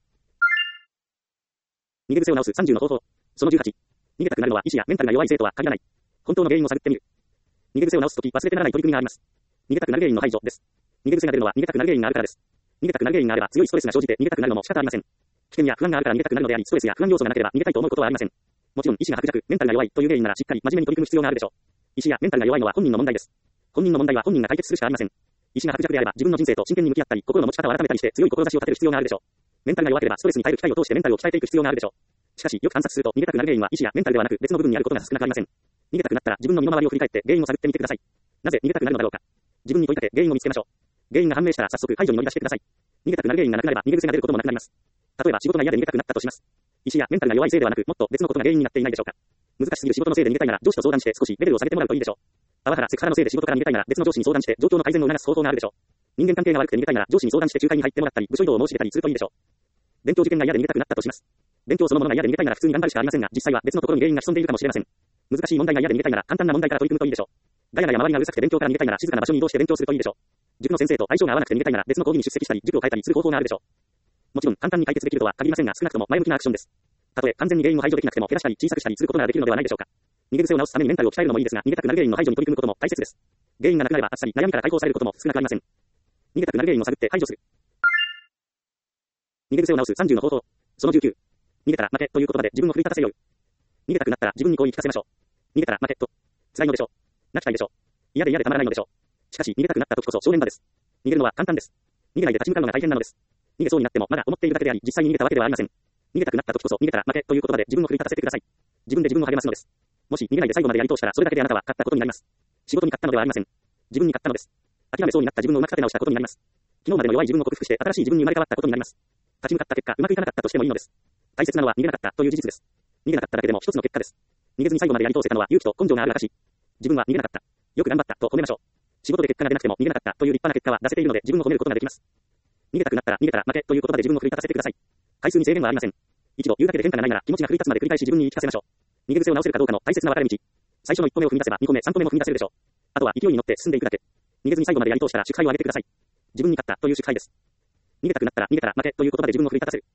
逃げ癖を直す30の方法。その18。逃げたくなるのは意志やメンタルが弱いせいとは限らない。本当の原因を探ってみる。逃げ癖を直すとき忘れてならない取り組みがあります。逃げたくなる原因の排除です。逃げ癖が出るのは逃げたくなる原因があるからです。逃げたくなる原因があれば強いストレスが生じて逃げたくなるのも仕方ありません。危険や不安があるから逃げたくなるのであり、ストレスや不安要素がなければ逃げたいと思うことはありません。 もちろん意志が薄弱、メンタルが弱いという原因ならしっかり真面目に取り組む必要があるでしょう。意志やメンタルが弱いのは本人の問題です。本人の問題は本人が解決するしかありません。意志が薄弱であれば自分の人生と真剣に向き合ったり、心の持ち方を改めたりして強い志を立てる必要があるでしょう。メンタルが弱ければストレスに耐える機会を通してメンタルを鍛えていく必要があるでしょう。しかしよく観察すると逃げたくなる原因は意志やメンタルではなく別の部分にあることが少なくありません。逃げたくなったら自分の身の回りを振り返って原因を探ってみてください。なぜ逃げたくなるのだろうか。自分に問いかけ原因を見つけましょう。原因が判明したら早速排除に乗り出してください。逃げたくなる原因がなくなれば逃げ癖が出ることもなくなります。例えば仕事が嫌で逃げたくなったとします。意志やメンタルが弱いせいではなくもっと別のことが原因になっていないでしょうか。難しすぎる仕事のせいで逃げたいなら上司と相談して少しレベルを下げてもらうといいでしょう。パワハラ、セクハラのせいで仕事から逃げたいなら別の上司に相談して状況の改善を促す方法があるでしょう。人間関係が悪くて逃げたいなら上司に相談して仲介に入ってもらったり部署移動を申し出たりするといいでしょう。勉強受験が嫌で逃げたくなったとします。勉強そのものが嫌で逃げたいなら普通に頑張るしかありませんが、実際は別のところに原因が潜んでいるかもしれません。難しい問題が嫌で逃げたいなら簡単な問題から取り組むといいでしょう。ガヤガヤ周りがうるさくて勉強から逃げたいなら静かな場所に移動して勉強するといいでしょう。塾の先生と相性が合わなくて逃げたいなら別の講義に出席したり塾を変えたりする方法があるでしょう。もちろん簡単に解決できるとは限りませんが少なくとも前向きなアクションです。たとえ完全に原因を排除できなくても減らしたり小さくしたりすることならできるのではないでしょうか。逃げ癖を直すためにメンタルを鍛えるのもいいですが、逃げたくなる原因の排除に取り組むことも大切です。原因がなくなればあっさり悩みから解放されることも少なくありません。逃げたくなる原因を探って排除する。逃げ癖を直す30の方法。その19。逃げたら負けという言葉で自分を奮い立たせよう。逃げたくなったら自分にこう言い聞かせましょう。逃げたら負けと。辛いのでしょう。泣きたいでしょう。嫌で嫌でたまらないのでしょう。しかし逃げたくなった時こそ正念場です。逃げるのは簡単です。逃げないで立ち向かうのが大変なのです。逃げそうになってもまだ思っているだけであり実際に逃げたわけではありません。逃げたくなった時こそ逃げたら負けという言葉で自分を奮い立たせてください。自分で自分を励ますのです。もし逃げないで最後までやり通したらそれだけであなたは勝ったことになります。仕事に勝ったのではありません。自分に勝ったのです。諦めそうになった自分をうまく立て直したことになります。昨日までの弱い自分を克服して新しい自分に生まれ変わったことになります。立ち向かった結果うまくいかなかったとしてもいいのです。大切なのは逃げなかったという事実です。逃げなかっただけでも一つの結果です。逃げずに最後までやり通せたのは勇気と根性がある証。自分は逃げなかった。よく頑張ったと褒めましょう。仕事で結果が出なくても逃げなかったという立派な結果は出せているので自分を褒めることができます。逃げたくなったら逃げたら負けという言葉で自分を奮い立たせてください。回数に制限はありません。一度言うだけで変化がないなら気持ちが奮い立つまで繰り返し自分に言い聞かせましょう。逃げ癖を直せるかどうかの大切な分かれ道。最初の一歩目を踏み出せば二歩目三歩目も踏み出せるでしょう。あとは勢いに乗って進んでいくだけ。逃げずに最後までやり通したら祝杯をあげてください。自分に勝ったという祝杯です。逃げたくなったら逃げたら負けという言葉で自分を奮い立たせる。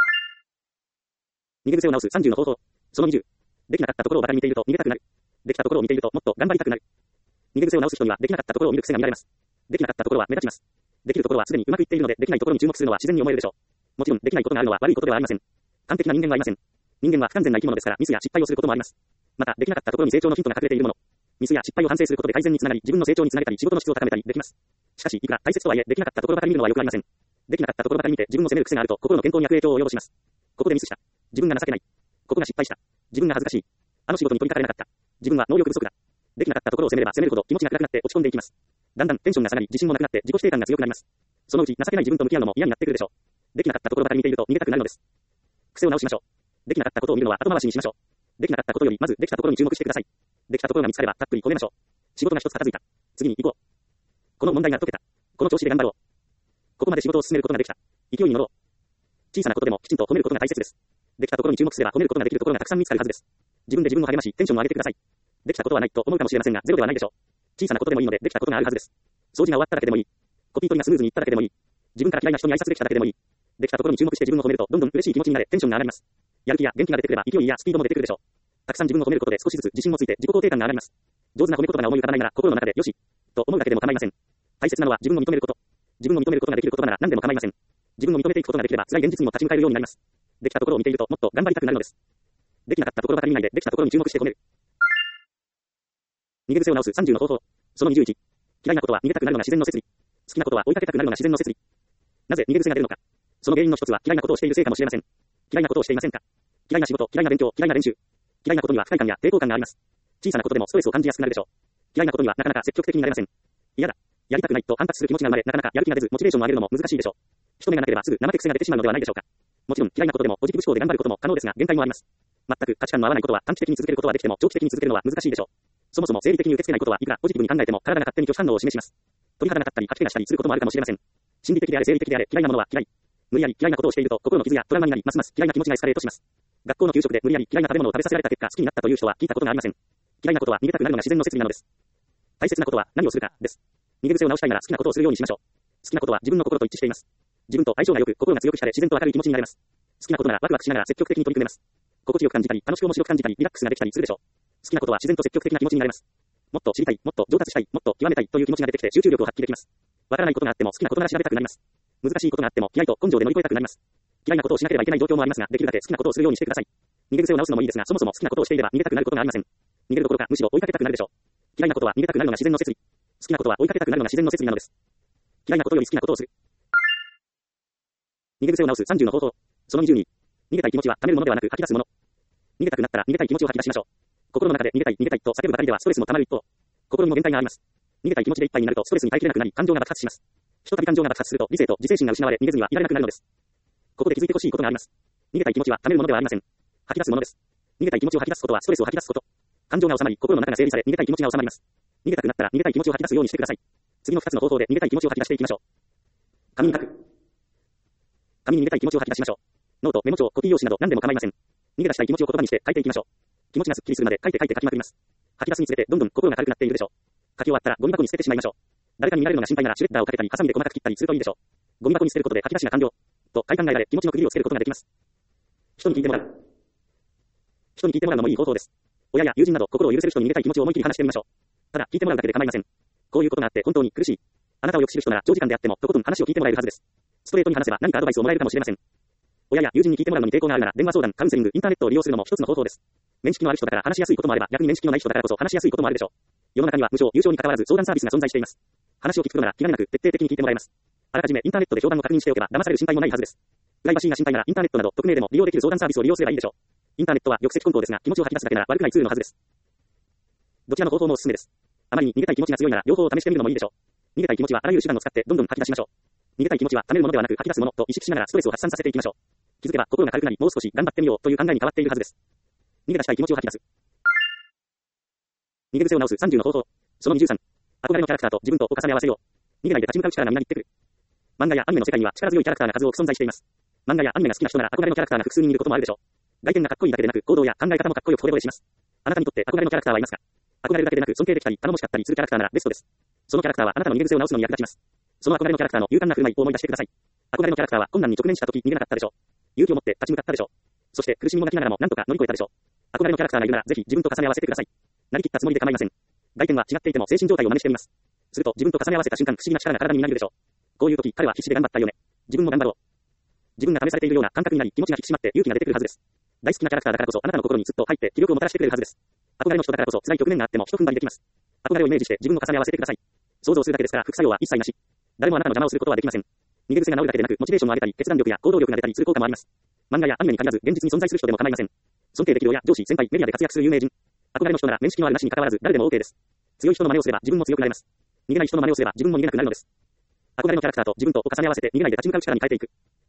逃げ癖を直す30の方法。その20。できなかったところを馬鹿に見ていると逃げたくなる。できたところを見ているともっと頑張りたくなる。逃げ癖を直す人にはできなかったところを見る癖が見られます。できなかったところは目立ちます。できるところはすでにうまくいっているのでできないところに注目するのは自然に思えるでしょう。もちろんできないことがあるのは悪いことではありません。完璧な人間はいません。人間は不完全な生き物ですからミスや失敗をすることもあります。またできなかったところに成長のヒントが隠れているもの。ミスや失敗を反省することで改善につながり自分の成長につなげたり仕事の質を高めたりできます。しかしいくら大切とはいえできなかったところばかり見るのは良くありません。できなかったところばかり見て自分を責める癖があると心の健康に悪影響を及ぼします。ここでミスした。自分が情けない。ここが失敗した。自分が恥ずかしい。あの仕事に取り掛かれなかった。自分は能力不足だ。できなかったところを責めれば責めるほど気持ちが暗くなって落ち込んでいきます。だんだんテンションが下がり自信もなくなって自己否定感が強くなります。そのうち情けない自分と向き合うのも嫌になってくるでしょう。できなかったところばかり見ていると逃げたくなるのです。癖を直しましょう。できなかったことを見るのは後回しにしましょう。できなかったことよりまずできたところに注目してください。できたところが見つかればたっぷり褒めましょう。仕事が一つ片付いた。次に行こう。この問題が解けた。この調子で頑張ろう。ここまで仕事を進めることができた。勢いに乗ろう。小さなことでもきちんと褒めることが大切です。できたところに注目すれば褒めることができるところがたくさん見つかるはずです。自分で自分を励ましテンションを上げてください。できたことはないと思うかもしれませんがゼロではないでしょう。小さなことでもいいのでできたことがあるはずです。掃除が終わっただけでもいい。コピー取りがスムーズにいっただけでもいい。自分から嫌いな人に挨拶できただけでもいい。できたところに注目して自分を褒めるとどんどん嬉しい気持ちになれテンションが上がります。やる気や元気が出てくれば勢いやスピードも出てくるでしょう。たくさん自分を褒めることで少しずつ自信もついて自己肯定感が上がります。上手な褒め言葉が思い浮かばないなら心の中でよしと思うだけでも構いません。大切なのは自分を認めること。自分を認めることができることなら何でも構いません。自分を認めていくことができれば辛い現実にも立ち向かえるようになります。できたところを見ているともっと頑張りたくなるのです。できなかったところばかり見ないでできたところに注目して褒める。逃げ癖を直す30の方法。その21。嫌いなことは逃げたくなるのが自然の摂理。好きなことは追いかけたくなるのが自然の摂理。なぜ逃げ癖が出るのか。その原因の一つは嫌いなことをしているせいかもしれません。嫌いなことをしていませんか。嫌いな仕事、嫌いな勉強、嫌いな練習。嫌いなことには不快感や抵抗感があります。小さなことでもストレスを感じやすくなるでしょう。嫌いなことにはなかなか積極的になれません。嫌だ。やりたくないと反発する気持ちが生まれ、なかなかやる気が出ずモチベーションを上げるのも難しいでしょう。人目がなければすぐ怠け癖が出てしまうのではないでしょうか。もちろん嫌いなことでもポジティブ思考で頑張ることも可能ですが限界もあります。全く価値観の合わないことは短期的に続けることはできても長期的に続けるのは難しいでしょう。そもそも生理的に受け付けないことはいくらポジティブに考えても体が勝手に拒否反応を示します。鳥肌が立ったり吐き気がしたりすることもあるかもしれません。心理的であれ生理的であれ嫌いなものは嫌い。無理やり嫌いなことをしていると心の傷やトラウマになりますます嫌いな気持ちがエスカレートします。学校の給食で無理やり嫌いな食べ物を食べさせられた結果好きになったという人は聞いたことがありません。嫌いなことは逃げたくなるのが自然の摂理なのです。大切なことは何をするかです。逃げ癖を直したいなら好きなことをするようにしましょう。好きなことは自分の心と一致しています。自分と相性が良く心が強くしたれ自然と明るい気持ちになれます。好きなことならワクワクしながら積極的に取り組めます。心地よく感じたり楽しく面白く感じたりリラックスができたりするでしょう。好きなことは自然と積極的な気持ちになれます。もっと知りたい、もっと上達したい、もっと極めたいという気持ちが出てきて集中力を発揮できます。わからないことがあっても好きなことなら調べたくなります。難しいことがあっても気合と根性で乗り越えたくなります。嫌いなことをしなければいけない状況もありますが、できるだけ好きなことをするようにしてください。 逃げ癖を直すのもいいですが、そもそも好きなことをしていれば逃げたくなることがありません。逃げるどころか、むしろ追いかけたくなるでしょう。嫌いなことは逃げたくなるのが自然の摂理。好きなことは追いかけたくなるのが自然の摂理なのです。嫌いなことより好きなことをする。逃げ癖を直す30の方法。その20に、逃げたい気持ちは溜めるものではなく吐き出すもの。逃げたくなったら逃げたい気持ちを吐き出しましょう。心の中で逃げたい、逃げたいと叫ぶばかりではストレスも溜まる一方、心にも限界があります。逃げたい気持ちでいっぱいになるとストレスに耐えきれなくなり、感情が爆発します。ひとたび感情が爆発すると理性と自制心が失われ、逃げずにはいられなくなるのです。ここで気づいてほしいことがあります。逃げたい気持ちは溜めるものではありません。吐き出すものです。逃げたい気持ちを吐き出すことはストレスを吐き出すこと。感情が収まり、心の中が整理され、逃げたい気持ちが収まります。逃げたくなったら逃げたい気持ちを吐き出すようにしてください。次の2つの方法で逃げたい気持ちを吐き出していきましょう。紙に書く。紙に逃げたい気持ちを吐き出しましょう。ノート、メモ帳、コピー用紙など何でも構いません。逃げ出したい気持ちを言葉にして書いていきましょう。気持ちがすっきりするまで書いて書きまくります。吐き出すにつれてどんどん心が軽くなっているでしょう。書き終わったらゴミ箱に捨ててしまいましょう。誰かに見られるのが心配ならシュレッダーをかけたりハサミで細かく切ったりするといいでしょう。ゴミ箱に捨てることで吐き出しが完了と快感が得られ気持ちの区切りをつけることができます。人に聞いてもらう。人に聞いてもらうのもいい方法です。親や友人など心を許せる人に逃げたい気持ちを思い切り話してみましょう。ただ聞いてもらうだけで構いません。こういうことがあって本当に苦しい。あなたをよく知る人なら長時間であってもとことん話を聞いてもらえるはずです。ストレートに話せば何かアドバイスをもらえるかもしれません。親や友人に聞いてもらうのに抵抗があるなら電話相談、カウンセリング、インターネットを利用するのも一つの方法です。面識のある人だから話しやすいこともあれば逆に面識のない人だからこそ話しやすいこともあるでしょう。世の中には無償、有償に関わらず相談サービスが存在しています。話を聞くのなら気兼ねなく徹底的に聞いてもらえます。あらかじめインターネットで評判を確認しておけば騙される心配もないはずです。プライバシーが心配ならインターネットなど匿名でも利用できる相談サービスを利用すればいいでしょう。インターネットは抑制根本ですが気持ちを吐き出すだけなら悪くないツールのはずです。どちらの方法もおすすめです。あまりに逃げたい気持ちが強いなら両方を試してみるのもいいでしょう。逃げたい気持ちはあらゆる手段を使ってどんどん吐き出しましょう。逃げたい気持ちは溜めるものではなく吐き出すものと意識しながらストレスを発散させていきましょう。気づけば心が軽くなりもう少し頑張ってみようという考えに変わっているはずです。逃げ出したい気持ちを吐き出す。逃げ癖を直す30の方法。その23。憧れのキャラクターと自分とを重ね合わせよう。逃げないで立ち向かう力がみなぎってくる。漫画やアニメの世界には力強いキャラクターが数多く存在しています。漫画やアニメが好きな人なら憧れのキャラクターが複数人いることもあるでしょう。外見がかっこいいだけでなく行動や考え方もかっこよく惚れ惚れします。あなたにとって憧れのキャラクターはいますか？憧れるだけでなく尊敬できたり頼もしかったりするキャラクターならベストです。そのキャラクターはあなたの逃げ癖を直すのに役立ちます。その憧れのキャラクターの勇敢な振る舞いを思い出してください。憧れのキャラクターは困難に直面した時逃げなかったでしょう。勇気を持って立ち向かったでしょう。そして苦しみもがきながらも何とか乗り越えたでしょう。憧れのキャラクターがいるならぜひ自分と重ね合わせてください。なりきったつもりで構いません。外見は違っていても精神状態を真似してみます。すると自分と重ね合わせた瞬間不思議な力が体にみなぎるでしょう。こういう時彼は必死で頑張ったよね。自分も頑張ろう。自分が試されているような感覚になり気持ちが引き締まって勇気が出てくるはずです。大好きなキャラクターだからこそあなたの心にずっと入って気力をもたらしてくれるはずです。憧れの人だからこそ辛い局面があっても一踏ん張りできます。憧れをイメージして自分を重ね合わせてください。想像するだけですから副作用は一切なし。誰もあなたの邪魔をすることはできません。逃げ癖が治るだけでなくモチベーションを上げたり決断力や行動力が出たりする効果もあります。漫画やアニメに限らず現実に存在する人でも構いません。尊敬できる親、上司、先輩、メディアで活躍する有名人。憧れの人なら面識のあるなしに関わらず誰でも OK です。強い人の真似をすれば自分も強くなれます。逃げない人の真似をすれば自分も逃げなくなるのです。憧れのキャラクターと自分とを重ね合わせて逃げないで立ち向かう力に変えていく。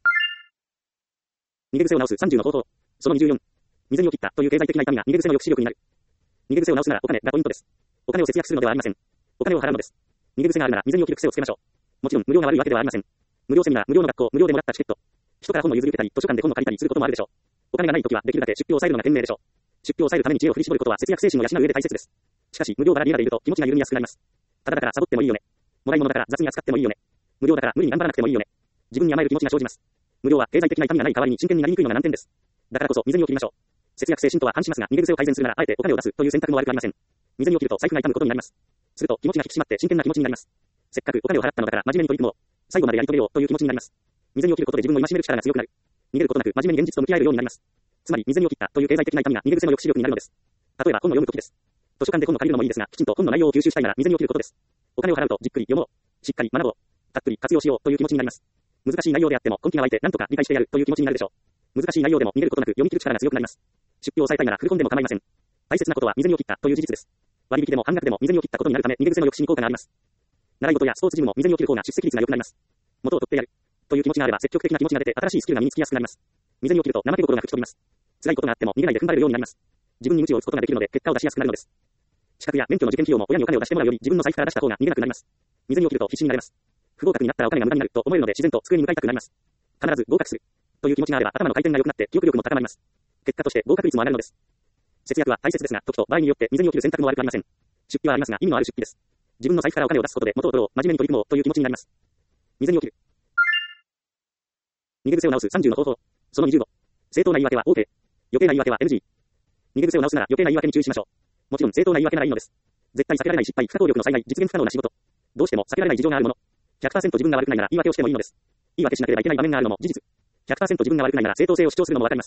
逃げ癖を直す30の方法。その24。未然を切ったという経済的な痛みが逃げ癖の抑止力になる。逃げ癖を直すならお金がポイントです。お金を節約するのではありません。お金を払うのです。逃げ癖があるなら未然を切る癖をつけましょう。もちろん無料が悪いわけではありません。無料セミナー、無料の学校、無料でもらったチケット。人から本を譲り受けたり、図書館で本を借りたりすることもあるでしょう。お金がないときはできるだけ出費を抑えるのが賢明でしょう。出費を抑えるために知恵を振り絞ることは節約精神を養う上で大切です。しかし無料ばらりらでいると気持ちが緩みやすくなります。ただだからサボってもいいよね。もらい物だから雑に扱ってもいいよね。無料だから無理に頑張らなくてもいいよね。自分に甘える気持ちが生じます。無料は経済的な痛みがない代わりに真剣になりにくいのが難点です。だからこそ未然を切りましょう。節約精神とは反しますが逃げ癖を改善するならあえてお金を出すという選択も悪くありません。未然を切ると財布が痛むことになります。すると気持ちが引き締まって真剣な気持ちになります。せっかくお金を払ったのだから真面目に取り組もう。最後までやり遂げようという気持ちになります。未然を切ることで自分を戒める力が強くなる。逃げることなく真面目に現実と向き合えるようになります。つまり未然を切ったという経済的な痛みが逃げ癖の抑止力になるのです。例えば本を読むときです。図書館で本を借りるのもいいですが、きちんと本の内容を吸収したいなら未然を切ることです。お金を払うとじっくり読もう。しっかり学ぼう。たっぷり活用しようという気持ちになります。難しい内容であっても根気が湧いて何とか理解してやるという気持ちになるでしょう。難しい内容でも逃げることなく読み切る力が強くなります。出費を抑えたいならフルコンでも構いません。大切なことは未然を切ったという事実です。割引でも半額でも未然を切ったことになるため逃げ癖の抑止に効果があります。習い事やスポーツジムも未然を切る方が出席率が良くなります。元を取ってやるという気持ちがあれば積極的な気持ちが出て新しいスキルが身につきやすくなります。未然を切ると怠け心が吹き飛びます。辛いことがあっても逃げないで踏ん張れるようになります。自分に鞭を打つことができるので結果を出しやすくなるのです。資格や免許の受験費用も親にお金を出してもらうより自分の財布から出した方が逃げなくなります。未然を切ると必死になれます。不合格になったらお金が無駄になると思えるので自然と机に向かいたくなります。必ず合格するという気持ちがあれば頭の回転が良くなって記憶力も高まります。結果として合格率も上がるのです。節約は大切ですが時と場合によって未然を切る選択も悪くありません。出費はありますが意味のある出費です。自分の財布からお金を出すことで元を取ろう、真面目に取り組もうという気持ちになります。未然を切る。逃げ癖を直す30の方法。その25。正当な言い訳は OK。余計な言い訳は NG。逃げ癖を直すなら余計な言い訳に注意しましょう。もちろん正当な言い訳ならいいのです。絶対避けられない失敗、不可抗力の災害、実現不可能な仕事。どうしても避けられない事情があるもの。100% 自分が悪くないなら言い訳をしてもいいのです。言い訳しなければいけない場面があるのも事実。100% 自分が悪くないなら正当性を主張するのもわかります。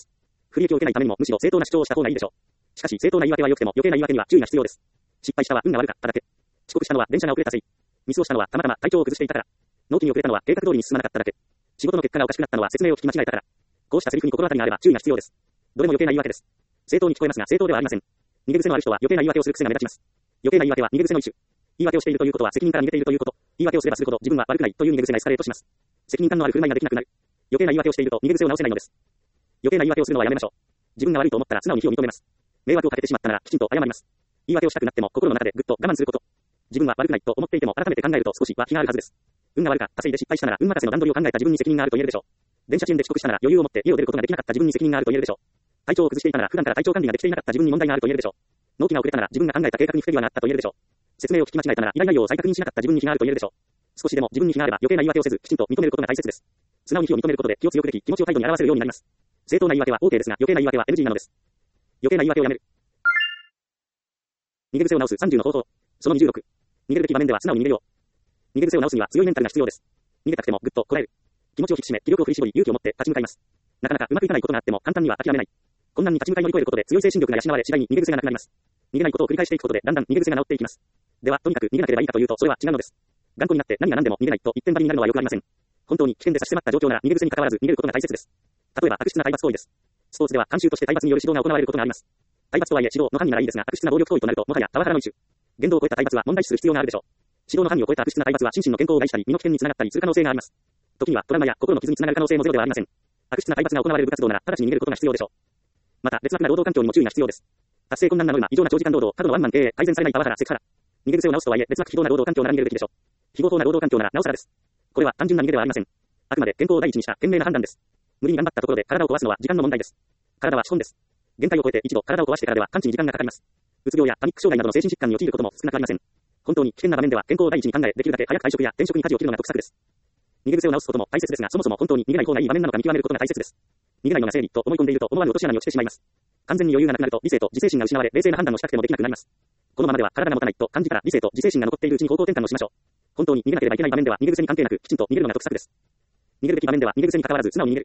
不利益を受けないためにもむしろ正当な主張をした方がいいでしょう。しかし正当な言い訳は良くても余計な言い訳には注意が必要です。失敗したは運が悪かっただけ。遅刻したのは電車が遅れたせい。ミスをしたのはたまたま体調を崩していたから。納期に遅れたのは計画通りに進まなかっただけ。仕事の結果がおかしくなったのは説明を聞き間違えたから。こうしたセリフに心当たりがあれば注意が必要です。どれも余計な言い訳です。正当に聞こえますが正当ではありません。逃げ癖のある人は余計な言い訳をする癖が目立ちます。余計な言い訳は逃げ癖の一種。言い訳をしているということは責任から逃げているということ。言い訳をすればするほど自分は悪くないという逃げ癖がエスカレートします。責任感のある振る舞いができなくなる。余計な言い訳をしていると逃げ癖を直せないのです。余計な言い訳をするのはやめましょう。自分が悪いと思ったら素直に非を認めます。迷惑をかけてしまったならきちんと謝ります。言い訳をしたくなっても心の中でぐっと我慢すること。自分は悪くないと思っていても改めて考えると少しは気があるはずです。運が悪かったせいで失敗したなら運任せの段取りを考えた自分に責任があると言えるでしょう。電車遅延で遅刻したなら余裕を持って家を出ることができなかった自分に責任があると言えるでしょう。体調を崩していたなら普段から体調管理ができていなかった自分に問題があると言えるでしょう。納期が遅れたなら自分が考えた計画に不手際があったと言えるでしょう。説明を聞き間違えたなら依頼内容を再確認しなかった自分に非があると言えるでしょう。少しでも自分に非があれば余計な言い訳をせずきちんと認めることが大切です。素直に非を認めることで気を強くでき気持ちを態度に表せるようになります。正当な言い訳は OK ですが余計な言い訳は NG なのです。余計な言い訳をやめる。逃げ癖を直す30の方法。その26。逃げるべき場面では素直に逃げよう。逃げ癖を直すには強いメンタルが必要です。逃げたくてもぐっとこらえる。気持ちを引き締め、気力を振り絞り、勇気を持って立ち向かいます。なかなかうまくいかないことがあっても簡単には諦めない。困難に立ち向かい乗り越えることで強い精神力が養われ次第に逃げ癖がなくなります。逃げないことを繰り返していくことでだんだん逃げ癖が治っていきます。では、とにかく逃げなければいいかというとそれは違うのです。頑固になって何が何でも逃げないと一点張りになるのはよくありません。本当に危険で差し迫った状況なら逃げ癖に関わらず逃げることが大切です。例えば悪質な体罰行為です。スポーツでは慣習として体罰による指導が行われることがあります。体罰とはいえ指導の範囲ならいいですが悪質な暴力行為となるともはやパワハラの一種。限度を超えた体罰は問題視する必要があるでしょう。指導の範囲を超えた悪質な体罰は心身の健康を害したり身の危険につながったりする可能性があります。時にはトラウマや心の傷につながる可能性もゼロではありません。悪質な体罰が行われる部活動なら直ちに逃げることが必要でしょう。また劣悪な労働環境にも注意が必要です。達成困難なノルマ、異常な長時間労働、過度のワンマン経営、改善されないパワハラ、セクハラ。逃げ癖を直すとはいえ劣悪非道な労働環境なら逃げるべきでしょう。非合法な労働環境ならなおさらです。これは単純な逃げではありません。あくまで健康を第一にした賢明な判断です。無理に頑張ったところで体を壊すのは時間の問題です。体は資本です。限界を超えて一度体を壊してからでは完治に時間がかかります。うつ病やパニック障害などの精神疾患に陥ることも少なくありません。本当に危険な場面では健康を第一に考え、できるだけ早く退職や転職に舵を切るのが得策です。逃げ癖を直すことも大切ですが、そもそも本当に逃げない方がいい場面なのか見極めることが大切です。逃げないのが正義と思い込んでいると思わぬ落とし穴に落ちてしまいます。完全に余裕がなくなると理性と自制心が失われ、冷静な判断をしたくてもできなくなります。このままでは体が持たないと感じたら理性と自制心が残っているうちに方向転換をしましょう。本当に逃げなければいけない場面では逃げ癖に関係なくきちんと逃げるのが得策です。逃げるべき場面では逃げ癖に関わらず素直に逃げる。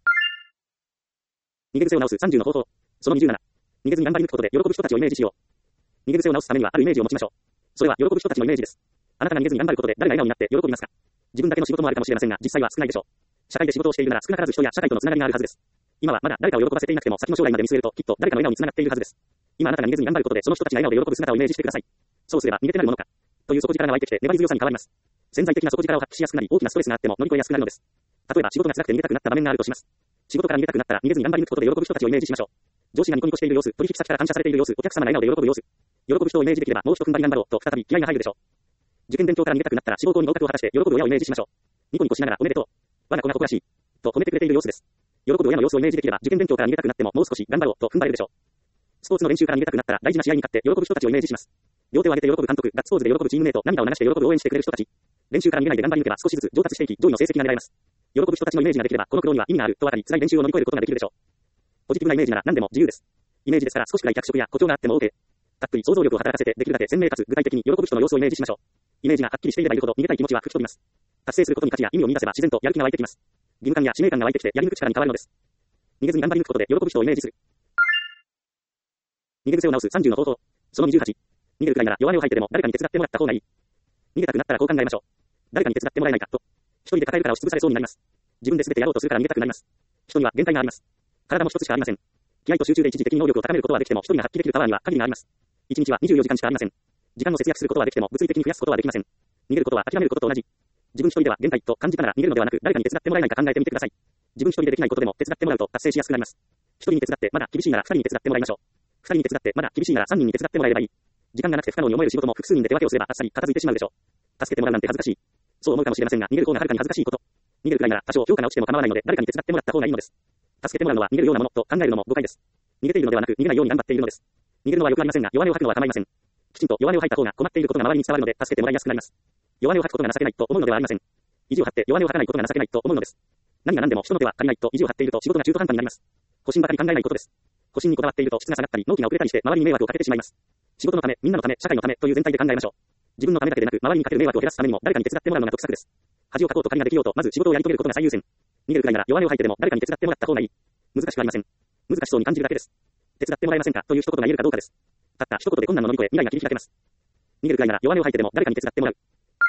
逃げ癖を直す30の方法。その27。逃げずに頑張り抜くことで喜ぶ人たちをイメージしよう。逃げ癖を直すためにはあるイメージを持ちましょう。それは喜ぶ人たちのイメージです。あなたが逃げずに頑張ることで誰が笑顔になって喜びますか？自分だけの仕事もあるかもしれませんが、実際は少ないでしょう。社会で仕事をしているなら少なからず人や社会とのつながりがあるはずです。今はまだ誰かを喜ばせていなくても先の将来まで見据えるときっと誰かの笑顔につながっているはずです。今あなたが逃げずに頑張ることでその人たちが笑顔で喜ぶ姿をイメージしてください。そうすれば逃げてなるものかという底力が湧いてきて粘り強さに変わります。潜在的な底力を発揮しやすくなり大きなストレスがあっても乗り越えやすくなるのです。例えば仕事が辛くて逃げたくなった場面があるとします。仕事から逃げたくなったら逃げずに頑張り抜くことで喜ぶ人たちをイメージしましょう。上司がニコニコしている様子、取引先から感謝されている様子、お客様が笑顔で喜ぶ様子。喜ぶ人をイメージできればもう一踏ん張り頑張ろうと再び気合が入るでしょう。受験勉強から逃げたくなったら志望校に合格を果たして喜ぶ親をイメージしましょう。ニコニコしながらおめでとう。我が子が誇らしい。と褒めてくれている様子です。喜ぶ親の様子をイメージできれば受験勉強から逃げたくなってももう少し頑張ろうと踏ん張れるでしょう。スポーツの練習から逃げたくなったら大事な試合に勝って喜ぶ人たちをイメージします。両手を上げて喜ぶ監督、ガッツポーズで喜ぶチームメイト、涙を流して喜ぶ応援してくれる人たち。練習から逃げないで頑張り抜けば少しずつ上達していき上位の成績が狙えます。喜ぶ人たちのイメージができればこの苦労には意味があると分かり辛い練習を乗り越えることができるでしょう。ポジティブなイメージなら何でも自由です。イメージですから少しくらい脚色や誇張があっても OK。たっぷり想像力を働かせてできるだけ鮮明かつ具体的に喜ぶ人の様子をイメージしましょう。イメージがはっきりしていればいるほど逃げたい気持ちは吹き飛びます。達成することに価値や意味を見出せば自然とやる気が湧いてきます。義務感や使命感が湧いてきてやり抜く力に変わるのです。逃げずに頑張り抜くことで喜ぶ人をイメージする。逃げ癖を直す30の方法。その28。逃げるくらいなら弱音を吐いてでも誰かに手伝ってもらった方がいい。逃げたくなったらこう考えましょう。誰かに手伝ってもらえないかと。一人で抱えるから押しつぶされそうになります。自分で全てやろうとするから逃げたくなります。人には限界があります。体も一つしかありません。気合と集中で一時的に能力を高めることはできても一人が発揮できるパワーには限りがあります。一日は24時間しかありません。時間を節約することはできても物理的に増やすことはできません。逃げることは諦めることと同じ。自分一人では限界と感じたなら逃げるのではなく誰かに手伝ってもらえないか考えてみてください。自分一人でできないことでも手伝ってもらうと達成しやすくなります。一人に手伝ってまだ厳しいなら二人に手伝ってもらいましょう。二人に手伝ってまだ厳しいなら三人に手伝ってもらえればいい。時間がなくて不可能に思える仕事も複数人で手分けをすればあっさり片付いてしまうでしょう。助けてもらうなんて恥ずかしい。そう思うかもしれませんが逃げる方がはるかに恥ずかしいこと。逃げるくらいなら多少評価が落ちても構わないので誰かに手伝ってもらった方がいいのです。助けてもらうのは逃げるようなものと考えるのも誤解です。逃げているのではなく逃げないように頑張っているのです。逃げるのはよくありませんが弱音を吐くのは構いません。きちんと弱音を吐いた方が困っていることが周りに伝わるので助けてもらいやすくなります。弱音を吐くことが情けないと思うのではありません。意地を張って弱音を吐かないことが情けないと思うのです。何が何でも人の手は足りないと意地を張っていると仕事が中途半端になります。保身ばかり考えないことです。保身にこだわっていると質が下がったり納期が遅れたりして周りに迷惑をかけてしまいます。仕事のため、みんなのため、社会のためという全体で考えましょう。自分のためだけでなく周りにかける迷惑を減らすためにも誰かに手伝ってもらうのが得策です。恥をかこうと借りができようとまず仕事をやり遂げることが最優先。逃げるくらいなら弱音を吐いてでも誰かに手伝ってもらった方がいい。難しくありません。 難しそうに感じるだけです。手伝ってもらえませんかという一言が言えるかどうかです。たった一言で困難の乗り越え、未来が切り開けます。逃げるくらいなら弱音を吐いてでも誰かに手伝ってもらう。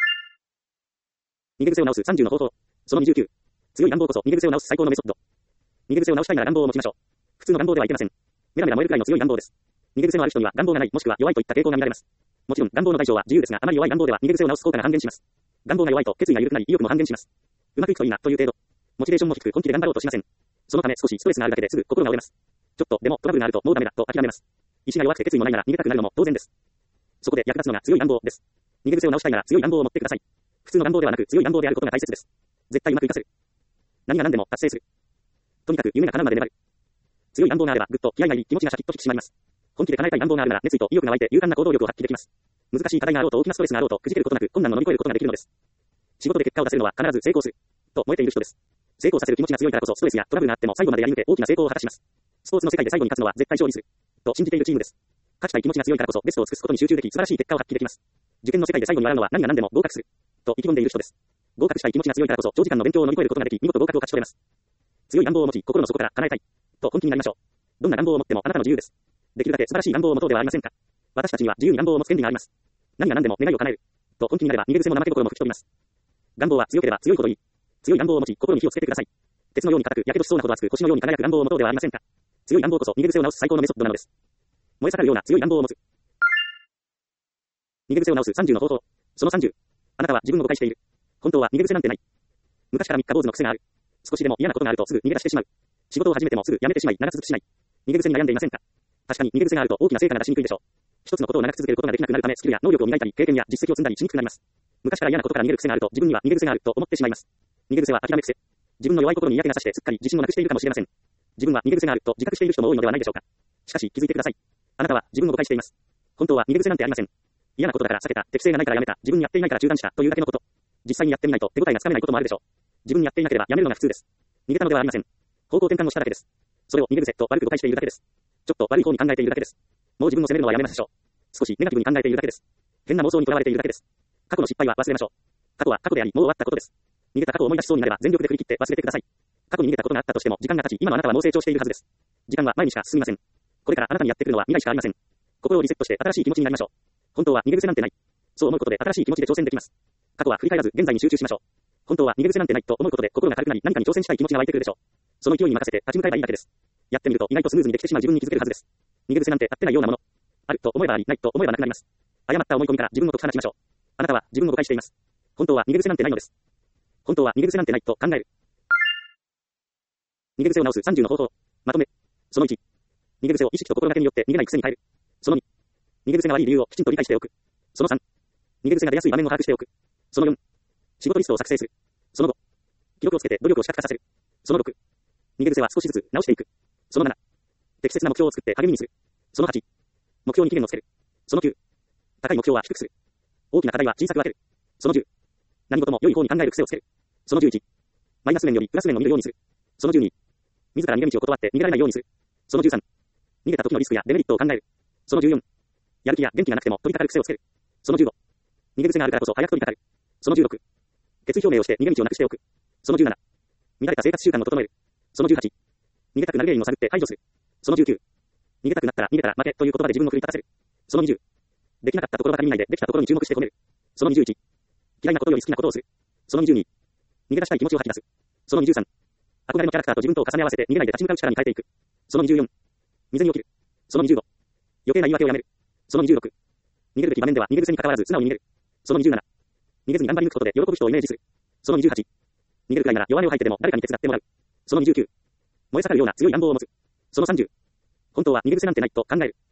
逃げ癖を直す30の方法。その29。強い願望こそ逃げ癖を直す最高のメソッド。逃げ癖を直したいなら願望を持ちましょう。普通の願望ではいけません。メラメラ燃えるくらいの強い願望です。逃げ癖のある人には願望がないもしくは弱いといった傾向が見られます。もちろん願望の対象は自由ですが、あまり弱い願望では逃げ癖を直す効果が半減します。願望が弱いと決意が緩くなり意欲も半減します。うまくいくといいなという程度。モチベーションも低く本気で頑張ろうとしません。そのため少しストレスがあるだけですぐ心が折れます。ちょっとでもトラブルがあるともうダメだと諦めます。意志が弱くて決意もないなら逃げたくなるのも当然です。そこで役立つのが強い願望です。逃げ癖を直したいなら強い願望を持ってください。普通の願望ではなく強い願望であることが大切です。絶対うまくいかせる。何が何でも達成する。とにかく夢が叶うまで粘る。強い願望があればぐっと気合が入り気持ちがシャキッと引き締まります。本気で叶えたい願望があるなら熱意と意欲が湧いて勇敢な行動力を発揮できます。難しい課題があろうと大きなストレスがあろうとくじけることなく困難を乗り越えることができるのです。仕事で結果を出せるのは必ず成功する。と燃えている人です。成功させる気持ちが強いからこそストレスやトラブルがあっても最後までやり抜け大きな成功を果たします。スポーツの世界で最後に勝つのは絶対勝利する。と信じているチームです。勝ちたい気持ちが強いからこそベストを尽くすことに集中でき素晴らしい結果を発揮できます。受験の世界で最後に笑うのは何が何でも合格する。と意気込んでいる人です。合格したい気持ちが強いからこそ長時間の勉強を乗り越えることができ見事合格を勝ち取れます。強い願望を持ち心の底から叶えたい。と本気になりましょう。どんな願望を持ってもあなたの自由です。できるだけ素晴らしい願望を持とうではありませんか。私たちには自由に願望を持つ権利があります。何が何でも願いを叶える。と本気になれば逃げ癖も怠け心も吹き飛びます。願望は強ければ強いほどいい。強い願望を持ち心に火をつけてください。鉄のように硬くやけどしそうなほど熱く星のように輝く願望を持とうではありませんか。強い願望こそ逃げ癖を直す最高のメソッドなのです。燃え盛るような強い願望を持つ。逃げ癖を直す30の方法。その30。あなたは自分を誤解している。本当は逃げ癖なんてない。昔から三日坊主の癖がある。少しでも嫌なことがあるとすぐ逃げ出してしまう。仕事を始めてもすぐ辞めてしまい長続きしない。逃げ癖に悩んでいませんか。確かに逃げ癖があると大きな成果が出しにくいでしょう。一つのことを長く続けることができなくなるためスキルや能力を磨いたり経験や実績を積んだりしにくくなります。昔から嫌なことから逃げる癖があると自分には逃げ癖があると思ってしまいます。逃げ癖は諦め癖。自分の弱い心に嫌気がさしてすっかり自信をなくしているかもしれません。自分は逃げ癖があると自覚している人も多いのではないでしょうか。しかし気づいてください。あなたは自分を誤解しています。本当は逃げ癖なんてありません。嫌なことだから避けた、適性がないからやめた、自分にやっていないから中断したというだけのこと。実際にやってみないと手応えがつかめないこともあるでしょう。自分にやっていなければやめるのが普通です。逃げたのではありません。方向転換をしただけです。それを逃げ癖と悪く誤解しているだけです。ちょっと悪い方に考えているだけです。もう自分を責めるのはやめましょう。少しネガティブに考えているだけです。変な妄想にとらわれているだけです。過去の失敗は忘れましょう。過去は過去であり、もう終わったことです。逃げた過去を思い出しそうになれば全力で振り切って忘れてください。過去に逃げたことがあったとしても時間が経ち、今のあなたはもう成長しているはずです。時間は前にしか進みません。これからあなたにやってくるのは未来しかありません。心をリセットして新しい気持ちになりましょう。本当は逃げ癖なんてない。そう思うことで新しい気持ちで挑戦できます。過去は振り返らず現在に集中しましょう。本当は逃げ癖なんてないと思うことで心が軽くなり何かに挑戦したい気持ちが湧いてくるでしょう。その勢いに任せて立ち向かえばいいだけです。やってみると意外とスムーズにできてしまう自分に気づけるはずです。逃げ癖なんて合ってないようなもの。あると思えばあり、ないと思えばなくなります。誤った思い込みから自分を解き放ちましょう。あなたは自分を誤解しています。本当は逃げ癖なんてないのです。本当は逃げ癖なんてないと考える。逃げ癖を直す30の方法。まとめ。その1。逃げ癖を意識と心がけによって逃げない癖に変える。その2。逃げ癖が悪い理由をきちんと理解しておく。その3。逃げ癖が出やすい場面を把握しておく。その4。仕事リストを作成する。その5。記録をつけて努力を視覚化させる。その6。逃げ癖は少しずつ直していく。その7。適切な目標を作って励みにする。その8。目標に期限をつける。その9。高い目標は低くする。大きな課題は小さく分ける。その10。何事も良い方に考える癖をつける。その11。マイナス面よりプラス面を見るようにする。その12。自ら逃げ道を断って逃げられないようにする。その13。逃げた時のリスクやデメリットを考える。その14。やる気や元気がなくても取り掛かる癖をつける。その15。逃げ癖があるからこそ早く取り掛かる。その16。決意表明をして逃げ道をなくしておく。その17。乱れた生活習慣を整える。その18。逃げたくなる原因を探って排除する。その19。逃げたくなったら逃げたら負けという言葉で自分を奮い立たせる。その20。できなかったところばかり見ないでできたところに注目して褒める。その21。嫌いなことより好きなことをする。その22。逃げ出したい気持ちを吐き出す。その23。憧れのキャラクターと自分とを重ね合わせて逃げないで立ち向かう力に変えていく。その24。未然に起きる。その25。余計な言い訳をやめる。その26。逃げるべき場面では逃げ癖に関わらず素直に逃げる。その27。逃げずに頑張り抜くことで喜ぶ人をイメージする。その28。逃げるくらいなら弱音を吐いてでも誰かに手伝ってもらう。その29。燃え盛るような強い願望を持つ。その30。本当は逃げ癖なんてないと考える。